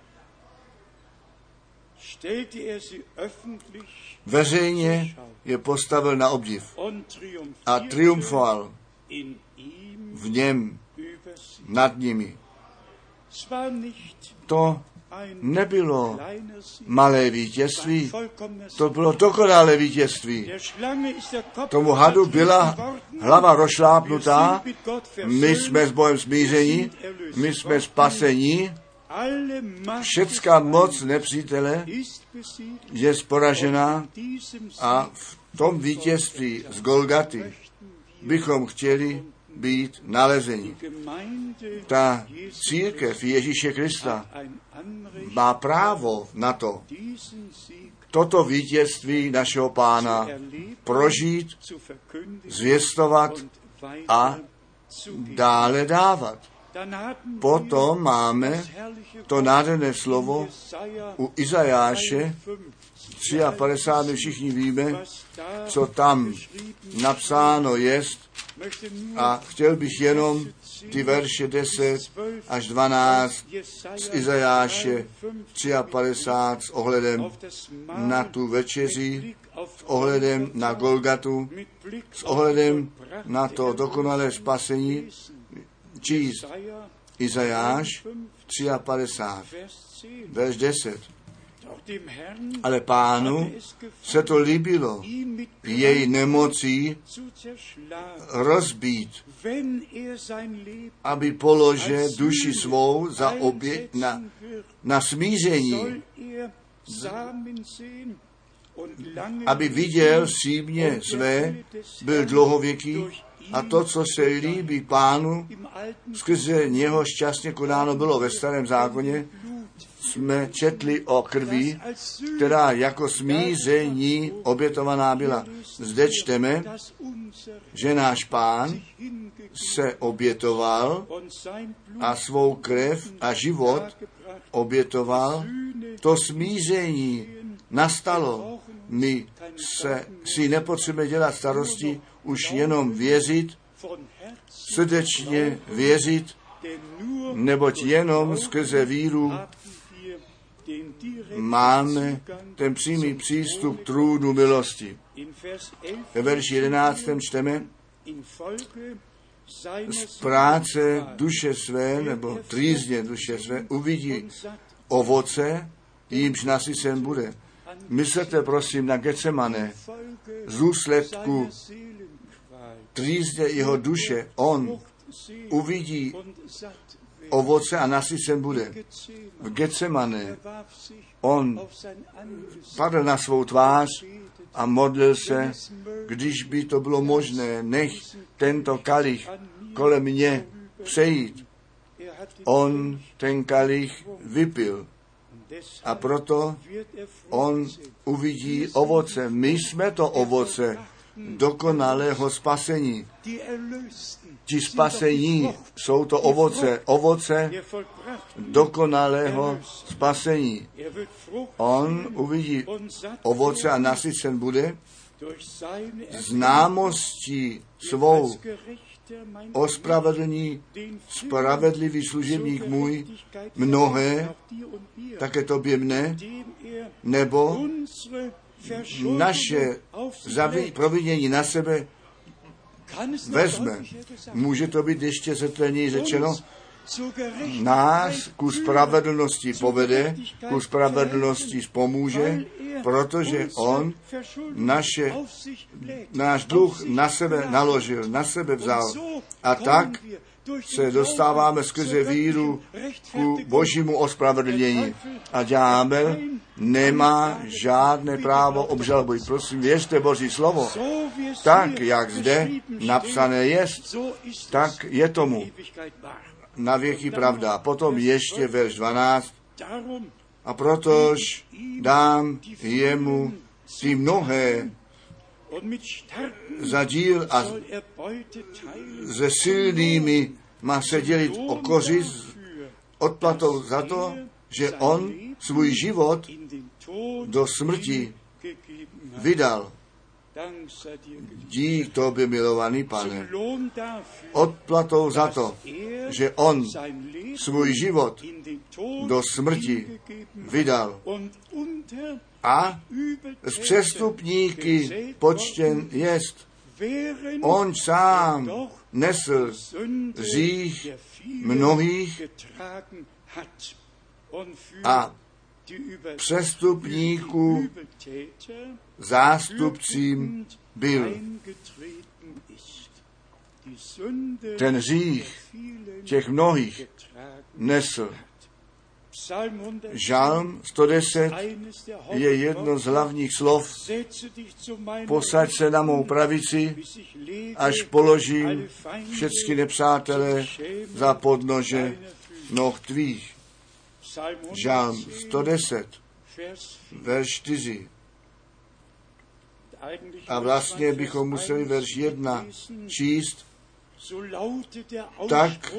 [SPEAKER 1] Veřejně je postavil na obdiv a triumfoval v něm nad nimi. To nebylo malé vítězství, to bylo dokonalé vítězství. Tomu hadu byla hlava rozšlápnutá, my jsme s Bohem smíření, my jsme spasení, všecká moc nepřítele je poražená a v tom vítězství z Golgaty bychom chtěli být nalezeni. Ta církev Ježíše Krista má právo na to, toto vítězství našeho Pána prožít, zvěstovat a dále dávat. Potom máme to nádherné slovo u Izajáše padesát tři, my všichni víme, co tam napsáno jest, a chtěl bych jenom ty verše deset až dvanáct z Izajáše padesát tři s ohledem na tu večeři, s ohledem na Golgatu, s ohledem na to dokonalé spasení číst. Izajáš padesát tři, verš deset. Ale Pánu se to líbilo jej nemocí rozbít, aby položil duši svou za oběť na, na smíření, aby viděl símě své, byl dlouhověký, a to, co se líbí Pánu, skrze něho šťastně konáno bylo ve Starém zákoně, jsme četli o krvi, která jako smíření obětovaná byla. Zde čteme, že náš Pán se obětoval a svou krev a život obětoval. To smíření nastalo. My se, si nepotřebujeme dělat starosti, už jenom věřit, srdečně věřit, neboť jenom skrze víru máme ten přímý přístup k trůnu milosti. Ve verši jedenáctém čteme, z práce duše své, nebo trýzně duše své, uvidí ovoce, jímž nasycen bude. Myslete prosím na Getsemane, z důsledku trýzně jeho duše, on uvidí ovoce a nasycen bude. V Getsemane on padl na svou tvář a modlil se, když by to bylo možné, nech tento kalich kolem mě přejít. On ten kalich vypil a proto on uvidí ovoce. My jsme to ovoce dokonalého spasení. Ti spasení jsou to ovoce, ovoce dokonalého spasení. On uvidí ovoce a nasycen bude známostí svou. Ospravedlní spravedlivý služebník můj mnohé, také tobě mne, nebo naše zavi- provinění na sebe vezme. Může to být ještě zřetelněji řečeno, nás ku spravedlnosti povede, ku spravedlnosti pomůže, protože on naše, náš dluh na sebe naložil, na sebe vzal. A tak se dostáváme skrze víru ku božímu ospravedlnění. A ďábel nemá žádné právo obžaloby. Prosím, věřte Boží slovo. Tak, jak zde napsané jest, tak je tomu na věky pravda. Potom ještě verš dvanáct. A protož dám jemu ty mnohé za díl a se silnými má se dělit o kořist odplatou za to, že on svůj život do smrti vydal. Dík tobě, milovaný Pane, odplatou za to, že on svůj život do smrti vydal a z přestupníky počten jest. On sám nesl hřích mnohých a přestupníků zástupcím byl. Ten hřích těch mnohých nesl. Žalm sto deset je jedno z hlavních slov. Posaď se na mou pravici, až položím všechny nepřátelé za podnože noh tvých. Žalm sto deset, verš čtyři. A vlastně bychom museli verš jedna číst. Tak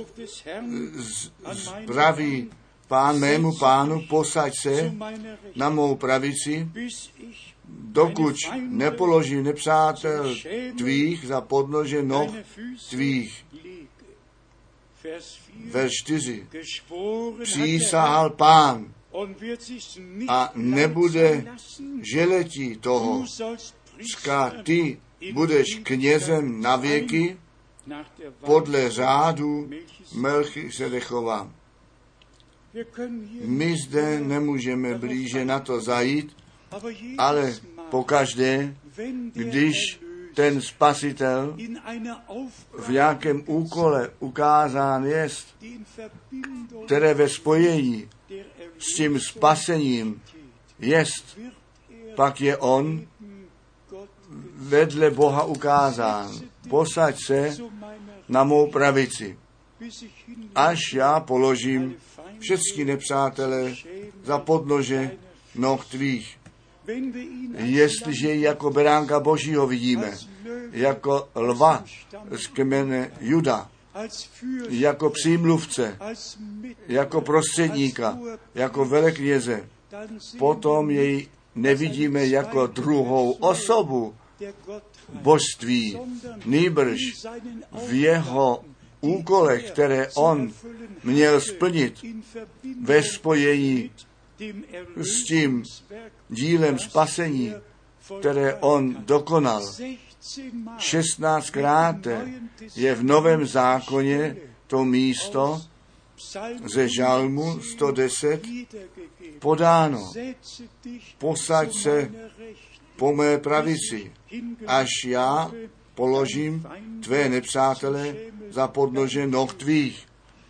[SPEAKER 1] praví Pán mému pánu, posaď se na mou pravici, dokud nepoloží nepřátel tvých za podnože noh tvých. Verš čtyři. Přísahal Pán a nebude želetí toho. Říká, ty budeš knězem na věky podle řádu Melchisedechova. My zde nemůžeme blíže na to zajít, ale pokaždé, když ten spasitel v nějakém úkole ukázán jest, které ve spojení s tím spasením jest, pak je on vedle Boha ukázán. Posaď se na mou pravici, až já položím všechny nepřátelé za podnože noh tvých. Jestliže ji jako beránka Božího vidíme, jako lva z kmene Juda, jako přímluvce, jako prostředníka, jako velekněze, potom jej nevidíme jako druhou osobu božství, nýbrž v jeho úkolech, které on měl splnit ve spojení s tím dílem spasení, které on dokonal. šestnáctkrát je v Novém zákoně to místo ze Žalmu sto deset podáno. Posaď se po mé pravici, až já položím tvé nepřátele za podnože noh tvých.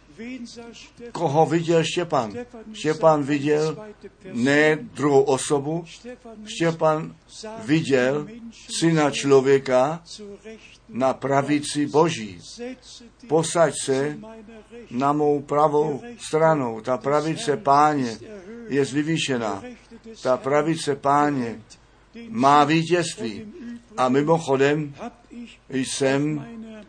[SPEAKER 1] Koho viděl Štěpán? Štěpán viděl ne druhou osobu, Štěpán viděl syna člověka na pravici Boží. Posaď se na mou pravou stranou. Ta pravice Páně je vyvýšená. Ta pravice Páně má vítězství. A mimochodem jsem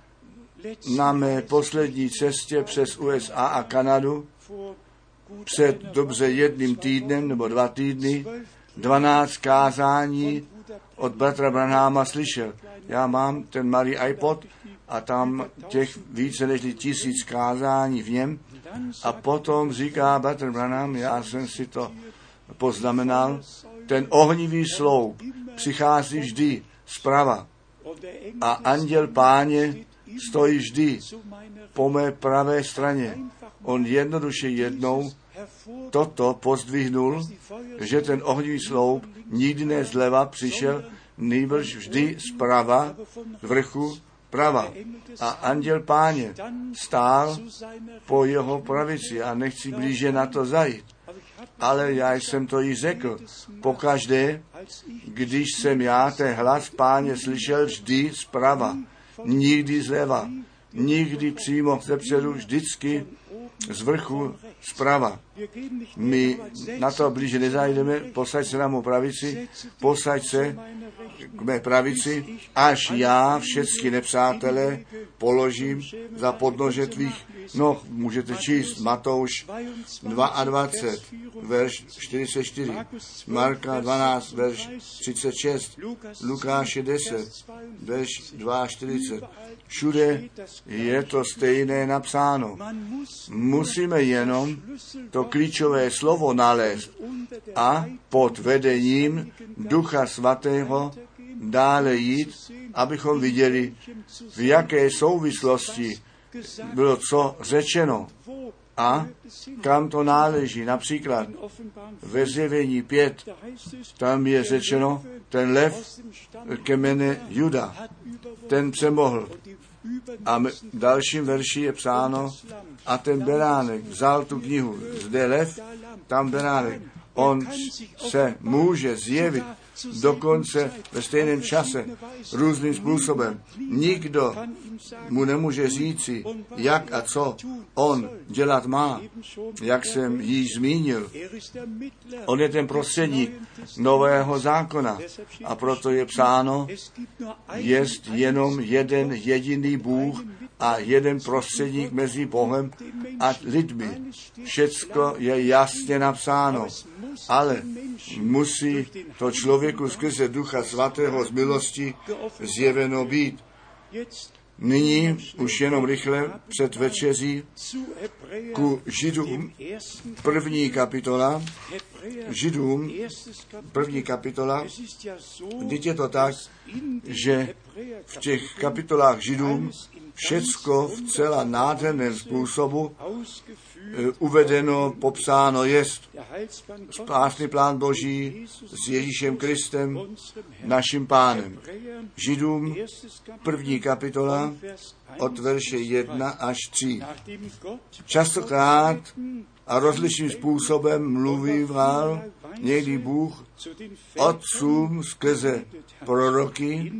[SPEAKER 1] na mé poslední cestě přes U S A a Kanadu před dobře jedním týdnem nebo dva týdny dvanáct kázání od bratra Branhama slyšel. Já mám ten malý iPod a tam těch více než tisíc kázání v něm. A potom říká bratr Branham, já jsem si to poznamenal, ten ohnivý sloup přichází vždy zprava a anděl Páně stojí vždy po mé pravé straně. On jednoduše jednou toto pozdvihnul, že ten ohnivý sloup nikdy ne zleva přišel, nýbrž vždy zprava, z vrchu prava. A anděl Páně stál po jeho pravici a nechci blíže na to zajít. Ale já jsem to již řekl. Pokaždé, když jsem já ten hlas Páně slyšel, vždy zprava, nikdy zleva, nikdy přímo zepředu, vždycky z vrchu zprava. My na to blíže nezajdeme, posaď se na mou pravici, posaď se k mé pravici, až já všechny nepřátelé položím za podnože tvých noh. Můžete číst Matouš dvacet dva, verš čtyřicet čtyři, Marka dvanáct, verš třicet šest, Lukáše deset, verš čtyřicet dva. Všude je to stejné napsáno. Musíme jenom to klíčové slovo nalézt a pod vedením Ducha Svatého dále jít, abychom viděli, v jaké souvislosti bylo co řečeno a kam to náleží. Například ve Zjevení pět, tam je řečeno, ten lev kmene Juda, ten přemohl. A v dalším verši je psáno, a ten beránek vzal tu knihu, zde lev, tam beránek. On se může zjevit dokonce ve stejném čase, různým způsobem. Nikdo mu nemůže říci, jak a co on dělat má, jak jsem již zmínil. On je ten prostředník nového zákona a proto je psáno, jest jenom jeden jediný Bůh a jeden prostředník mezi Bohem a lidmi. Všecko je jasně napsáno, ale musí to člověku skrze Ducha Svatého z milosti zjeveno být. Nyní už jenom rychle před večeří ku Židům první kapitola, Židům první kapitola, vždyť je to tak, že v těch kapitolách Židům všecko v celá nádherném způsobu uvedeno, popsáno jest. Spásný plán Boží s Ježíšem Kristem, naším Pánem. Židům první kapitola od verše jedna až tři. Častokrát a rozličným způsobem mluvíval někdy Bůh otcům skrze proroky,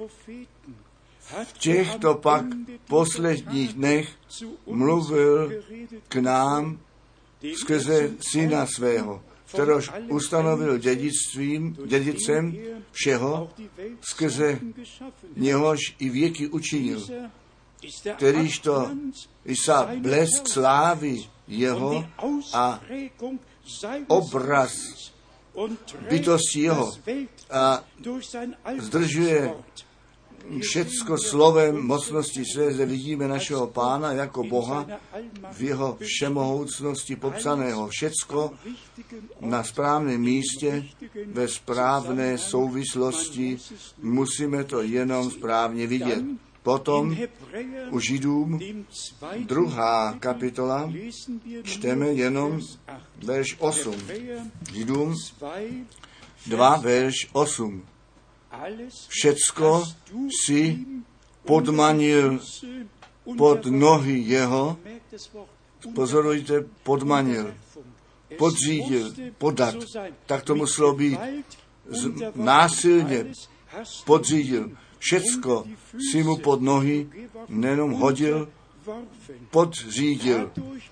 [SPEAKER 1] v těchto pak posledních dnech mluvil k nám skrze syna svého, kterož ustanovil dědictvím, dědicem všeho, skrze něhož i věky učinil, kterýž to isa blesk slávy jeho a obraz bytosti jeho a zdržuje všecko slovem mocnosti své. Zde vidíme našeho Pána jako Boha v jeho všemohoucnosti popsaného. Všecko na správném místě, ve správné souvislosti, musíme to jenom správně vidět. Potom u Židům druhá kapitola čteme jenom verš osm. Židům dva verš osm. Všecko si podmanil pod nohy jeho, pozorujte, podmanil, podřídil, podat, tak to muselo být, z, násilně podřídil. Všecko si mu pod nohy nejenom hodil, podřídil.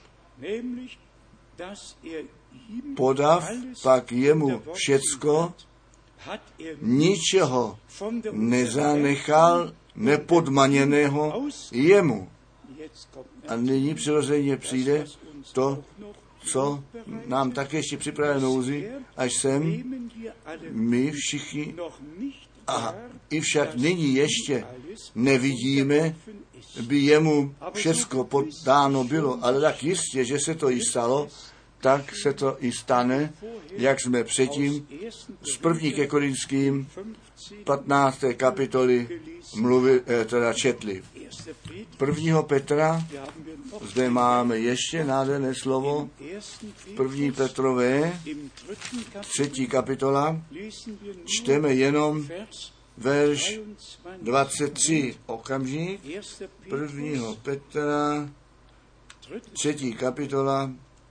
[SPEAKER 1] Podav pak jemu všecko, ničeho nezanechal nepodmaněného jemu. A nyní přirozeně přijde to, co nám také ještě připravuje nouzi, až sem my všichni, a i však nyní ještě nevidíme, by jemu všecko podáno bylo, ale tak jistě, že se to i stalo, tak se to i stane, jak jsme předtím z první ke Korinským patnácté kapitoly mluvi, teda četli. Prvního Petra, zde máme ještě nádherné slovo, první Petrové, třetí kapitola, čteme jenom verš dvacet tři, okamžik, prvního Petra, třetí kapitola,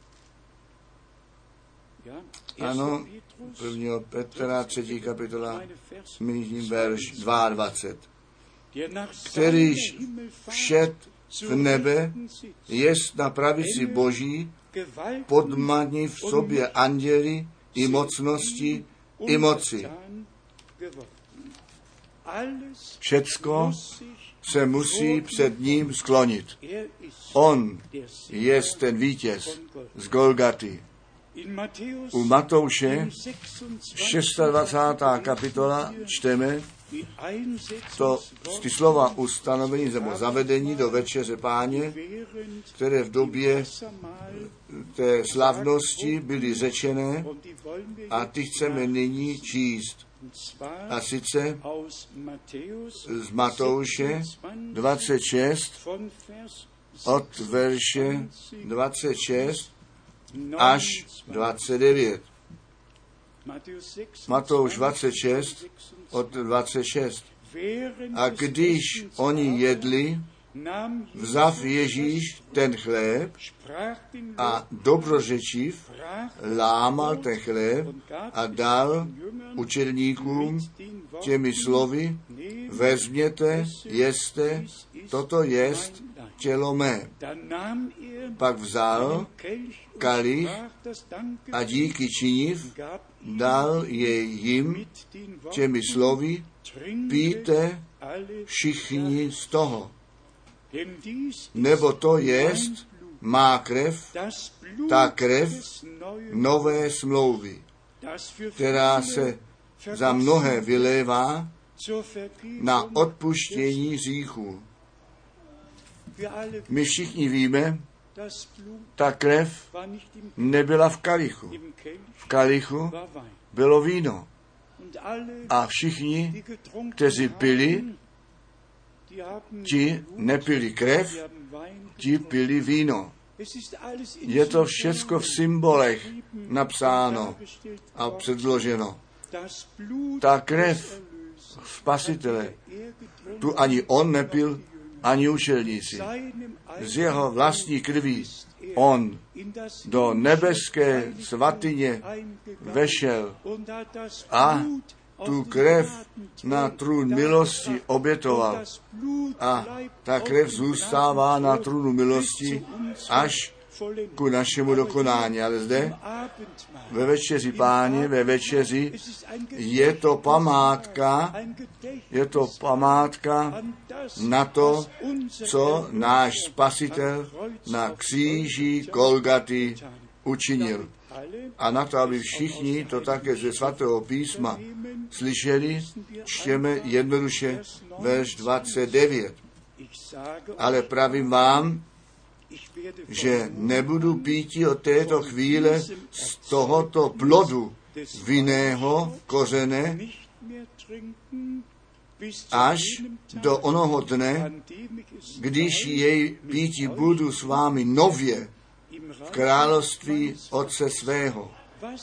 [SPEAKER 1] ano, prvního Petra, třetí kapitola, míním verš dvacet dva, kterýž všet v nebe jest na pravici Boží, podmaní v sobě anděli i mocnosti i moci. Všecko se musí před ním sklonit. On je ten vítěz z Golgaty. U Matouše dvacátá šestá kapitola čteme to, ty slova ustanovení nebo zavedení do večeře Páně, které v době té slavnosti byly řečené a ty chceme nyní číst. A sice z Matouše dvacet šest od verše dvacet šest až dvacet devět. Matouš dvacet šest od dvacet šest. A když oni jedli, vzav Ježíš ten chléb a dobrořečiv lámal ten chléb a dal učedníkům těmi slovy: vezměte, jeste, toto jest tělo mé. Pak vzal kalich a díky činiv dal jej jim těmi slovy: pijte všichni z toho, nebo to jest má krev, ta krev nové smlouvy, která se za mnohé vylévá na odpuštění hříchů. My všichni víme, ta krev nebyla v kalichu. V kalichu bylo víno. A všichni, kteří pili, ti nepili krev, ti pili víno. Je to všecko v symbolech napsáno a předloženo. Ta krev Spasitele, tu ani on nepil, ani učedníci. Z jeho vlastní krví on do nebeské svatyně vešel a tu krev na trůn milosti obětoval. A ta krev zůstává na trůnu milosti až ku našemu dokonání. Ale zde ve večeři Páně, ve večeři je to památka, je to památka na to, co náš Spasitel na kříži Golgaty učinil. A na to, aby všichni to také ze svatého písma slyšeli, čtěme jednoduše verš dvacet devět. Ale pravím vám, že nebudu píti od této chvíle z tohoto plodu vinného kořene až do onoho dne, když jej píti budu s vámi nově v království Otce svého.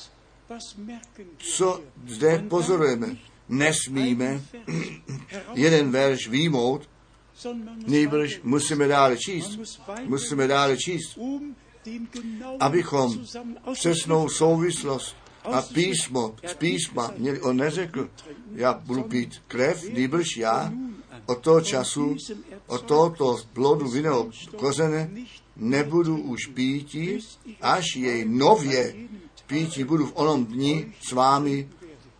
[SPEAKER 1] Co zde pozorujeme? Nesmíme jeden verš výjmout, nejbrž musíme dále číst. Musíme dále číst, abychom přesnou souvislost a písmo, z písma měli. On neřekl, já budu pít krev, nejbrž já od toho času, od tohoto plodu vinného kořene nebudu už píti, až jej nově píti budu v onom dni s vámi.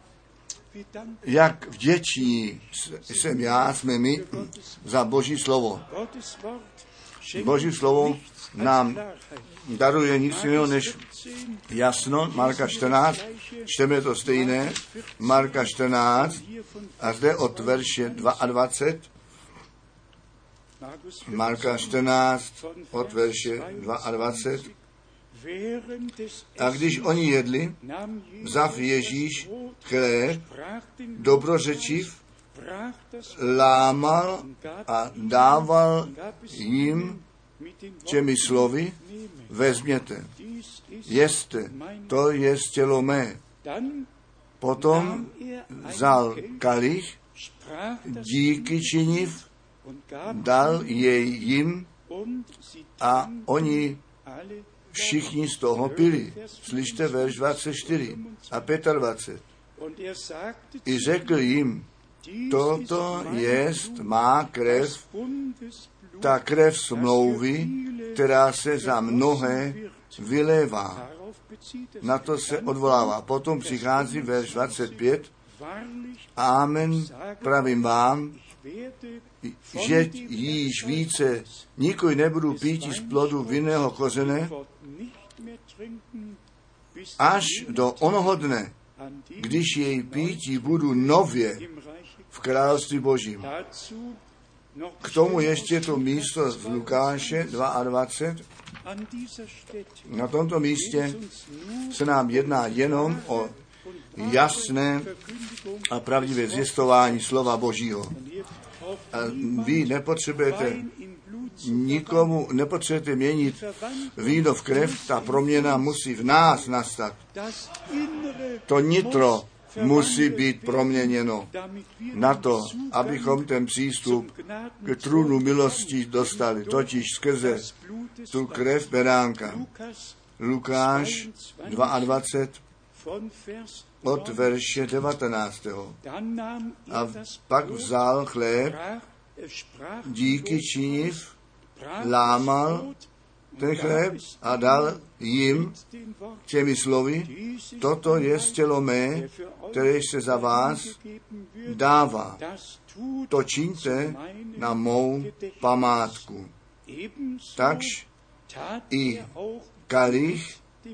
[SPEAKER 1] Jak vděční jsem já, jsme my za Boží slovo. Boží slovo nám daruje nic jiného než jasno. Marka čtrnáct, čteme to stejné. Marka čtrnáct a zde od verše dvacet dva. Marka čtrnáct od verše dvacet dva. A když oni jedli, vzal Ježíš chléb, dobrořečiv, lámal a dával jim těmi slovy, vezměte, jeste, to je tělo mé. Potom vzal kalich, díky činiv, dal jej jim a oni všichni z toho pili. Slyšte verš dvacet čtyři a dvacet pět. I řekl jim, toto jest má krev, ta krev smlouvy, která se za mnohé vylévá. Na to se odvolává. Potom přichází verš dvacet pět. Amen, pravím vám, že již více nikdy nebudu pít z plodu vinného kořene, až do onoho dne, když jej pítí budu nově v království Božím. K tomu ještě to místo z Lukáše dvacet dva. Na tomto místě se nám jedná jenom o jasné a pravdivé zvěstování slova Božího. A vy nepotřebujete nikomu, nepotřebujete měnit víno v krev, ta proměna musí v nás nastat. To nitro musí být proměněno na to, abychom ten přístup k trůnu milosti dostali, totiž skrze tu krev beránka. Lukáš dvacet dva od verše devatenáctého. A pak vzal chléb, díky činiv, lámal ten chléb a dal jim těmi slovy, toto je tělo mé, které se za vás dává. To čiňte na mou památku. Takž i kalich,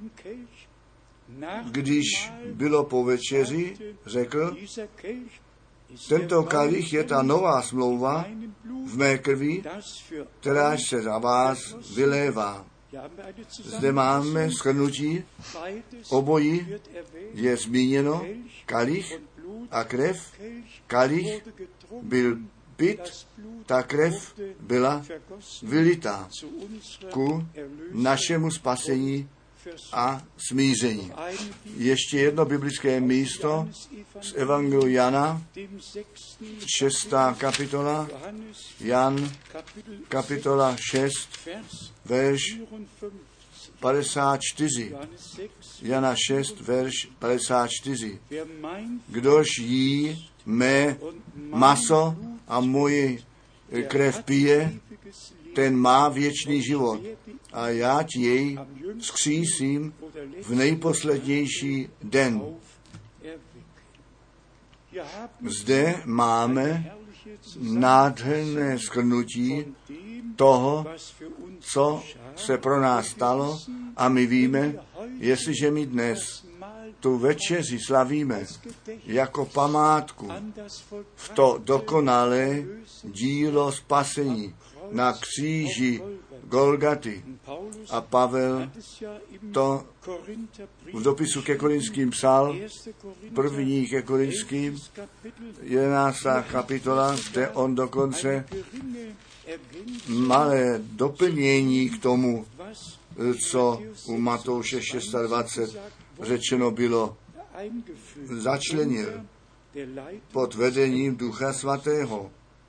[SPEAKER 1] když bylo po večeři, řekl, tento kalich je ta nová smlouva v mé krvi, která se za vás vylévá. Zde máme shrnutí, obojí je zmíněno, kalich a krev. Kalich byl pit, ta krev byla vylitá ku našemu spasení a smíření. Ještě jedno biblické místo z Evangeliu Jana, šestá kapitola, Jan, kapitola šest, verš padesát čtyři. Jana šest, verš padesát čtyři. Kdož jí mé maso a moji krev pije, ten má věčný život a já ti jej vzkřísím v nejposlednější den. Zde máme nádherné shrnutí toho, co se pro nás stalo a my víme, jestliže my dnes tu večeři slavíme jako památku v to dokonalé dílo spasení na kříži Golgaty. A Pavel to v dopisu ke Korinským psal, první ke Korinským, jedenáctá kapitola, kde on dokonce malé doplnění k tomu, co u Matouše dvacet šest řečeno bylo, začlenil pod vedením Ducha Svatého.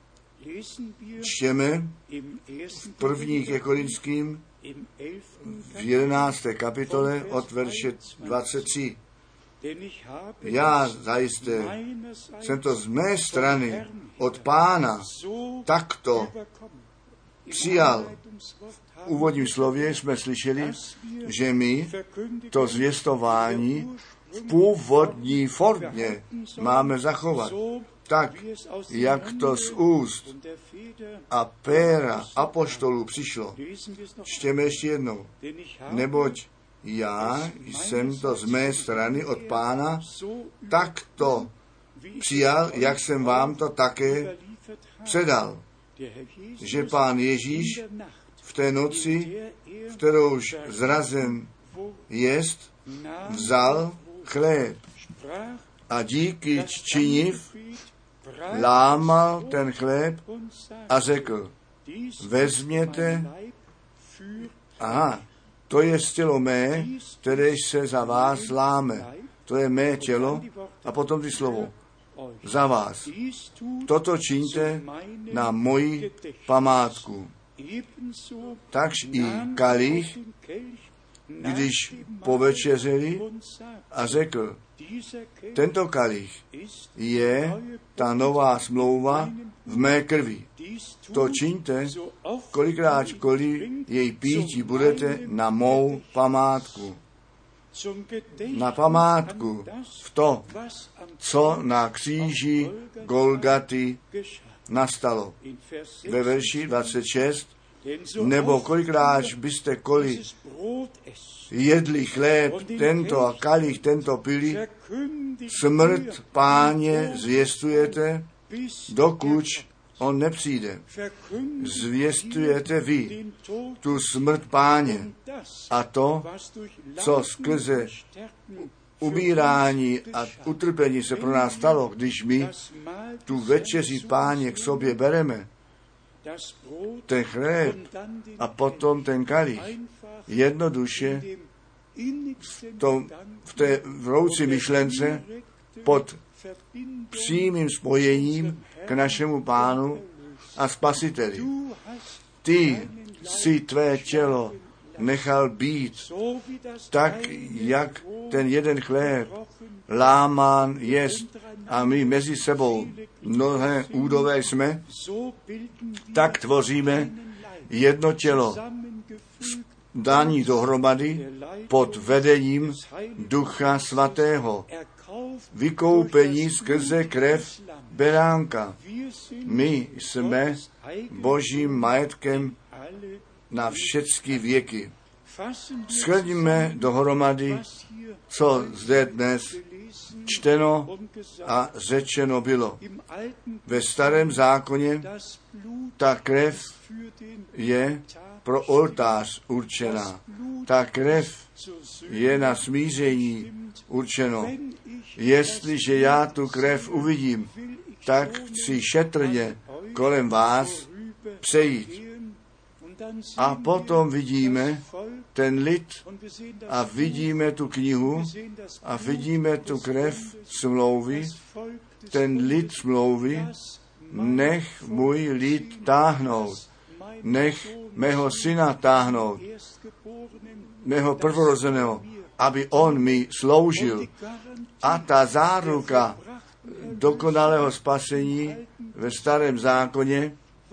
[SPEAKER 1] Čteme v první ke Korinským v jedenácté kapitole od verše dvacet tři. Já zajisté jsem to z mé strany od Pána takto přijal. V úvodním slově jsme slyšeli, že my to zvěstování v původní formě máme zachovat. Tak, jak to z úst a péra apoštolů přišlo. Čtěme ještě jednou. Neboť já jsem to z mé strany od Pána takto přijal, jak jsem vám to také předal. Že Pán Ježíš v té noci, v kterouž zrazen jest vzal chléb a díky činiv lámal ten chléb a řekl, vezměte, aha, to je tělo mé, které se za vás láme. To je mé tělo a potom ty slovo. Za vás. Toto čiňte na moji památku. Takž i kalich, když povečeřili a řekl, tento kalich je ta nová smlouva v mé krvi. To čiňte, kolikrát, kolik jej pítí budete na mou památku. Na památku v to, co na kříži Golgaty nastalo. Ve verši dvacet šest, nebo kolikrát byste koli jedli chléb tento a kalich tento pili, smrt Páně zvěstujete, dokud on nepřijde. Zvěstujete vy tu smrt Páně a to, co skrze umírání a utrpení se pro nás stalo, když my tu večeři Páně k sobě bereme, ten chléb a potom ten kalich, jednoduše v, tom, v té vroucí myšlence pod přímým spojením k našemu Pánu a Spasiteli. Ty si tvé tělo nechal být tak, jak ten jeden chléb lámán jest a my mezi sebou mnohé údové jsme, tak tvoříme jedno tělo dání dohromady pod vedením Ducha Svatého. Vykoupení skrze krev beránka. My jsme Božím majetkem na všechny věky. Shrňme dohromady, co zde dnes čteno a řečeno bylo. Ve starém zákoně ta krev je pro oltář určená. Ta krev je na smíření určeno. Jestliže já tu krev uvidím, tak chci šetrně kolem vás přejít. A potom vidíme ten lid a vidíme tu knihu a vidíme tu krev smlouvy, ten lid smlouvy, nech můj lid táhnout, nech mého syna táhnout, mého prvorozeného, aby on mi sloužil. A ta záruka dokonalého spasení ve starém zákoně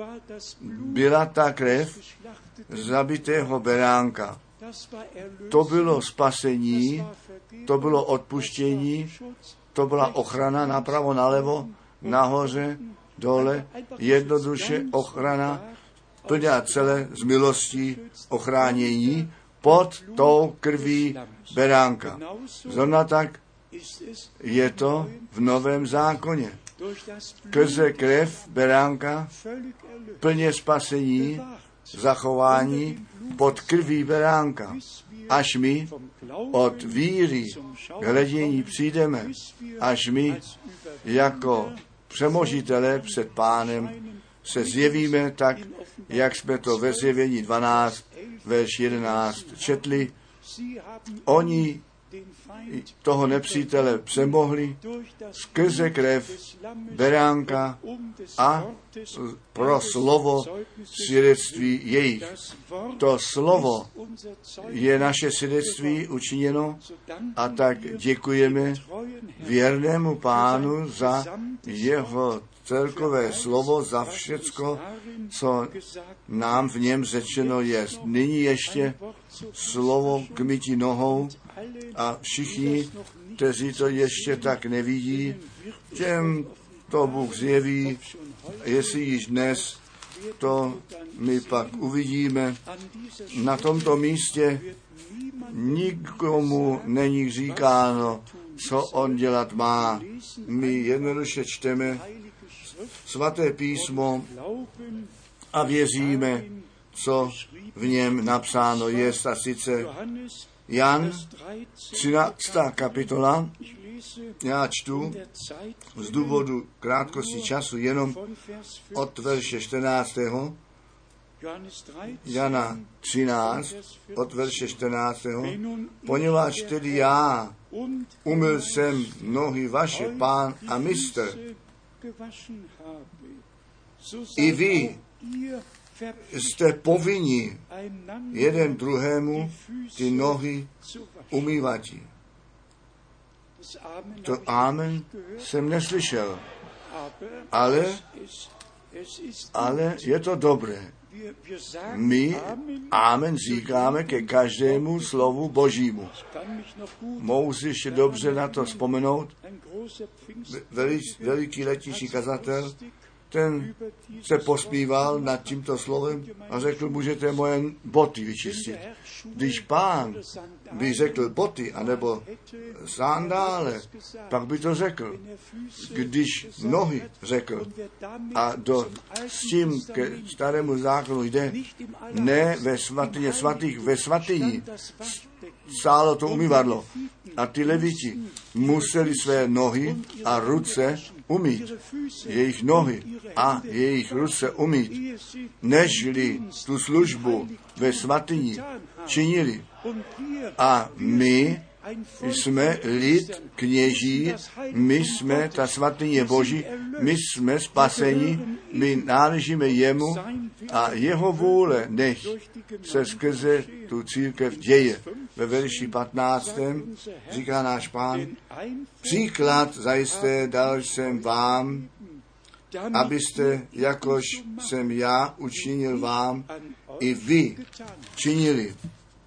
[SPEAKER 1] byla ta krev zabitého beránka. To bylo spasení, to bylo odpuštění, to byla ochrana napravo, nalevo, nahoře, dole, jednoduše ochrana, plně a celé z milostí ochránění pod tou krví beránka. Zrovna tak je to v Novém zákoně. Skrze krev beránka plně spasení, zachování pod krví beránka. Až my od víry k hledění přijdeme, až my jako přemožitelé před Pánem se zjevíme tak, jak jsme to ve Zjevení dvanáct, verš jedenáct četli. Oni toho nepřítele přemohli skrze krev beránka a pro slovo svědectví jejich. To slovo je naše svědectví učiněno a tak děkujeme věrnému Pánu za jeho celkové slovo, za všecko, co nám v něm řečeno je. Nyní ještě slovo k mytí nohou a všichni, kteří to ještě tak nevidí, těm to Bůh zjeví, jestli již dnes, to my pak uvidíme. Na tomto místě nikomu není říkáno, co on dělat má. My jednoduše čteme svaté písmo a věříme, co v něm napsáno je. A sice Jan, třináctá kapitola, já čtu z důvodu krátkosti času jenom od verše čtrnáctého Jana třináct, od verše čtrnáctého Poněvadž tedy já umyl jsem nohy vaše, Pán a mistr, i vy jste povinni jeden druhému ty nohy umývati. To amen jsem neslyšel, ale, ale je to dobré. My amen říkáme ke každému slovu Božímu. Mohu si ještě dobře na to vzpomenout. Velič, veliký letniční kazatel, ten se posmíval nad tímto slovem a řekl, můžete moje boty vyčistit. Když Pán by řekl boty, anebo sandále, pak by to řekl. Když nohy řekl, a do, s tím ke starému zákonu jde, ne ve svatyně svatých, ve svatyni stálo to umývadlo. A ty leviti museli své nohy a ruce umýt. Jejich nohy a jejich ruce umýt, nežli tu službu ve svatyni činili. A my jsme lid kněží, my jsme ta svatyně Boží, my jsme spaseni, my náležíme jemu a jeho vůle, nech se skrze tu církev děje. Ve verši patnáctém říká náš Pán, příklad zajisté dal jsem vám, abyste, jakož jsem já učinil vám, i vy činili.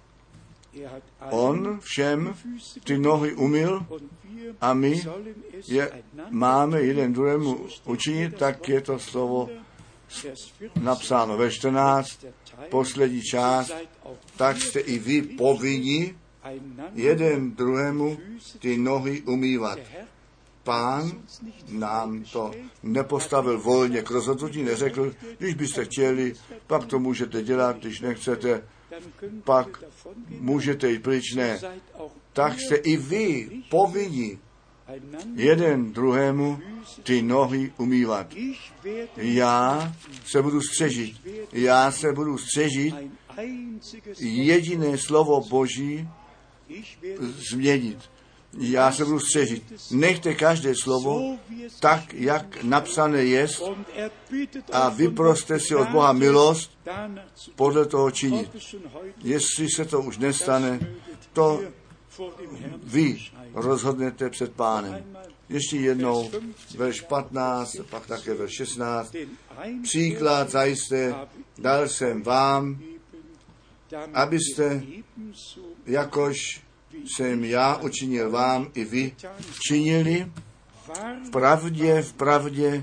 [SPEAKER 1] On všem ty nohy umyl a my je máme jeden druhému učinit, tak je to slovo napsáno ve čtrnáct, poslední část, tak jste i vy povinni jeden druhému ty nohy umývat. Pán nám to nepostavil volně k rozhodnutí, neřekl, když byste chtěli, pak to můžete dělat, když nechcete, pak můžete jít pryč, ne. Tak jste i vy povinni jeden druhému ty nohy umývat. Já se budu střežit. Já se budu střežit jediné slovo Boží změnit. Já se budu střežit. Nechte každé slovo tak, jak napsané jest, a vyproste si od Boha milost podle toho činit. Jestli se to už nestane, to vy rozhodnete před Pánem. Ještě jednou, verš patnáct, pak také verš šestnáct. Příklad zajisté dal jsem vám, abyste, jakož jsem já učinil vám, i vy činili. V pravdě, v pravdě,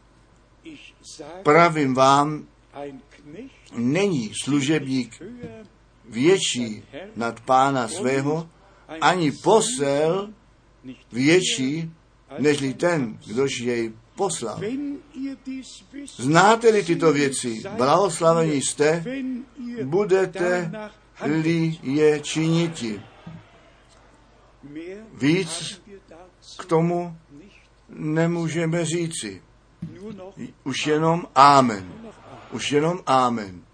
[SPEAKER 1] pravím vám, není služebník větší nad Pána svého, ani posel větší, nežli ten, kdož jej poslal. Znáte-li tyto věci, blahoslavení jste, budete-li je činiti. Víc k tomu nemůžeme říci. Už jenom amen. Už jenom amen.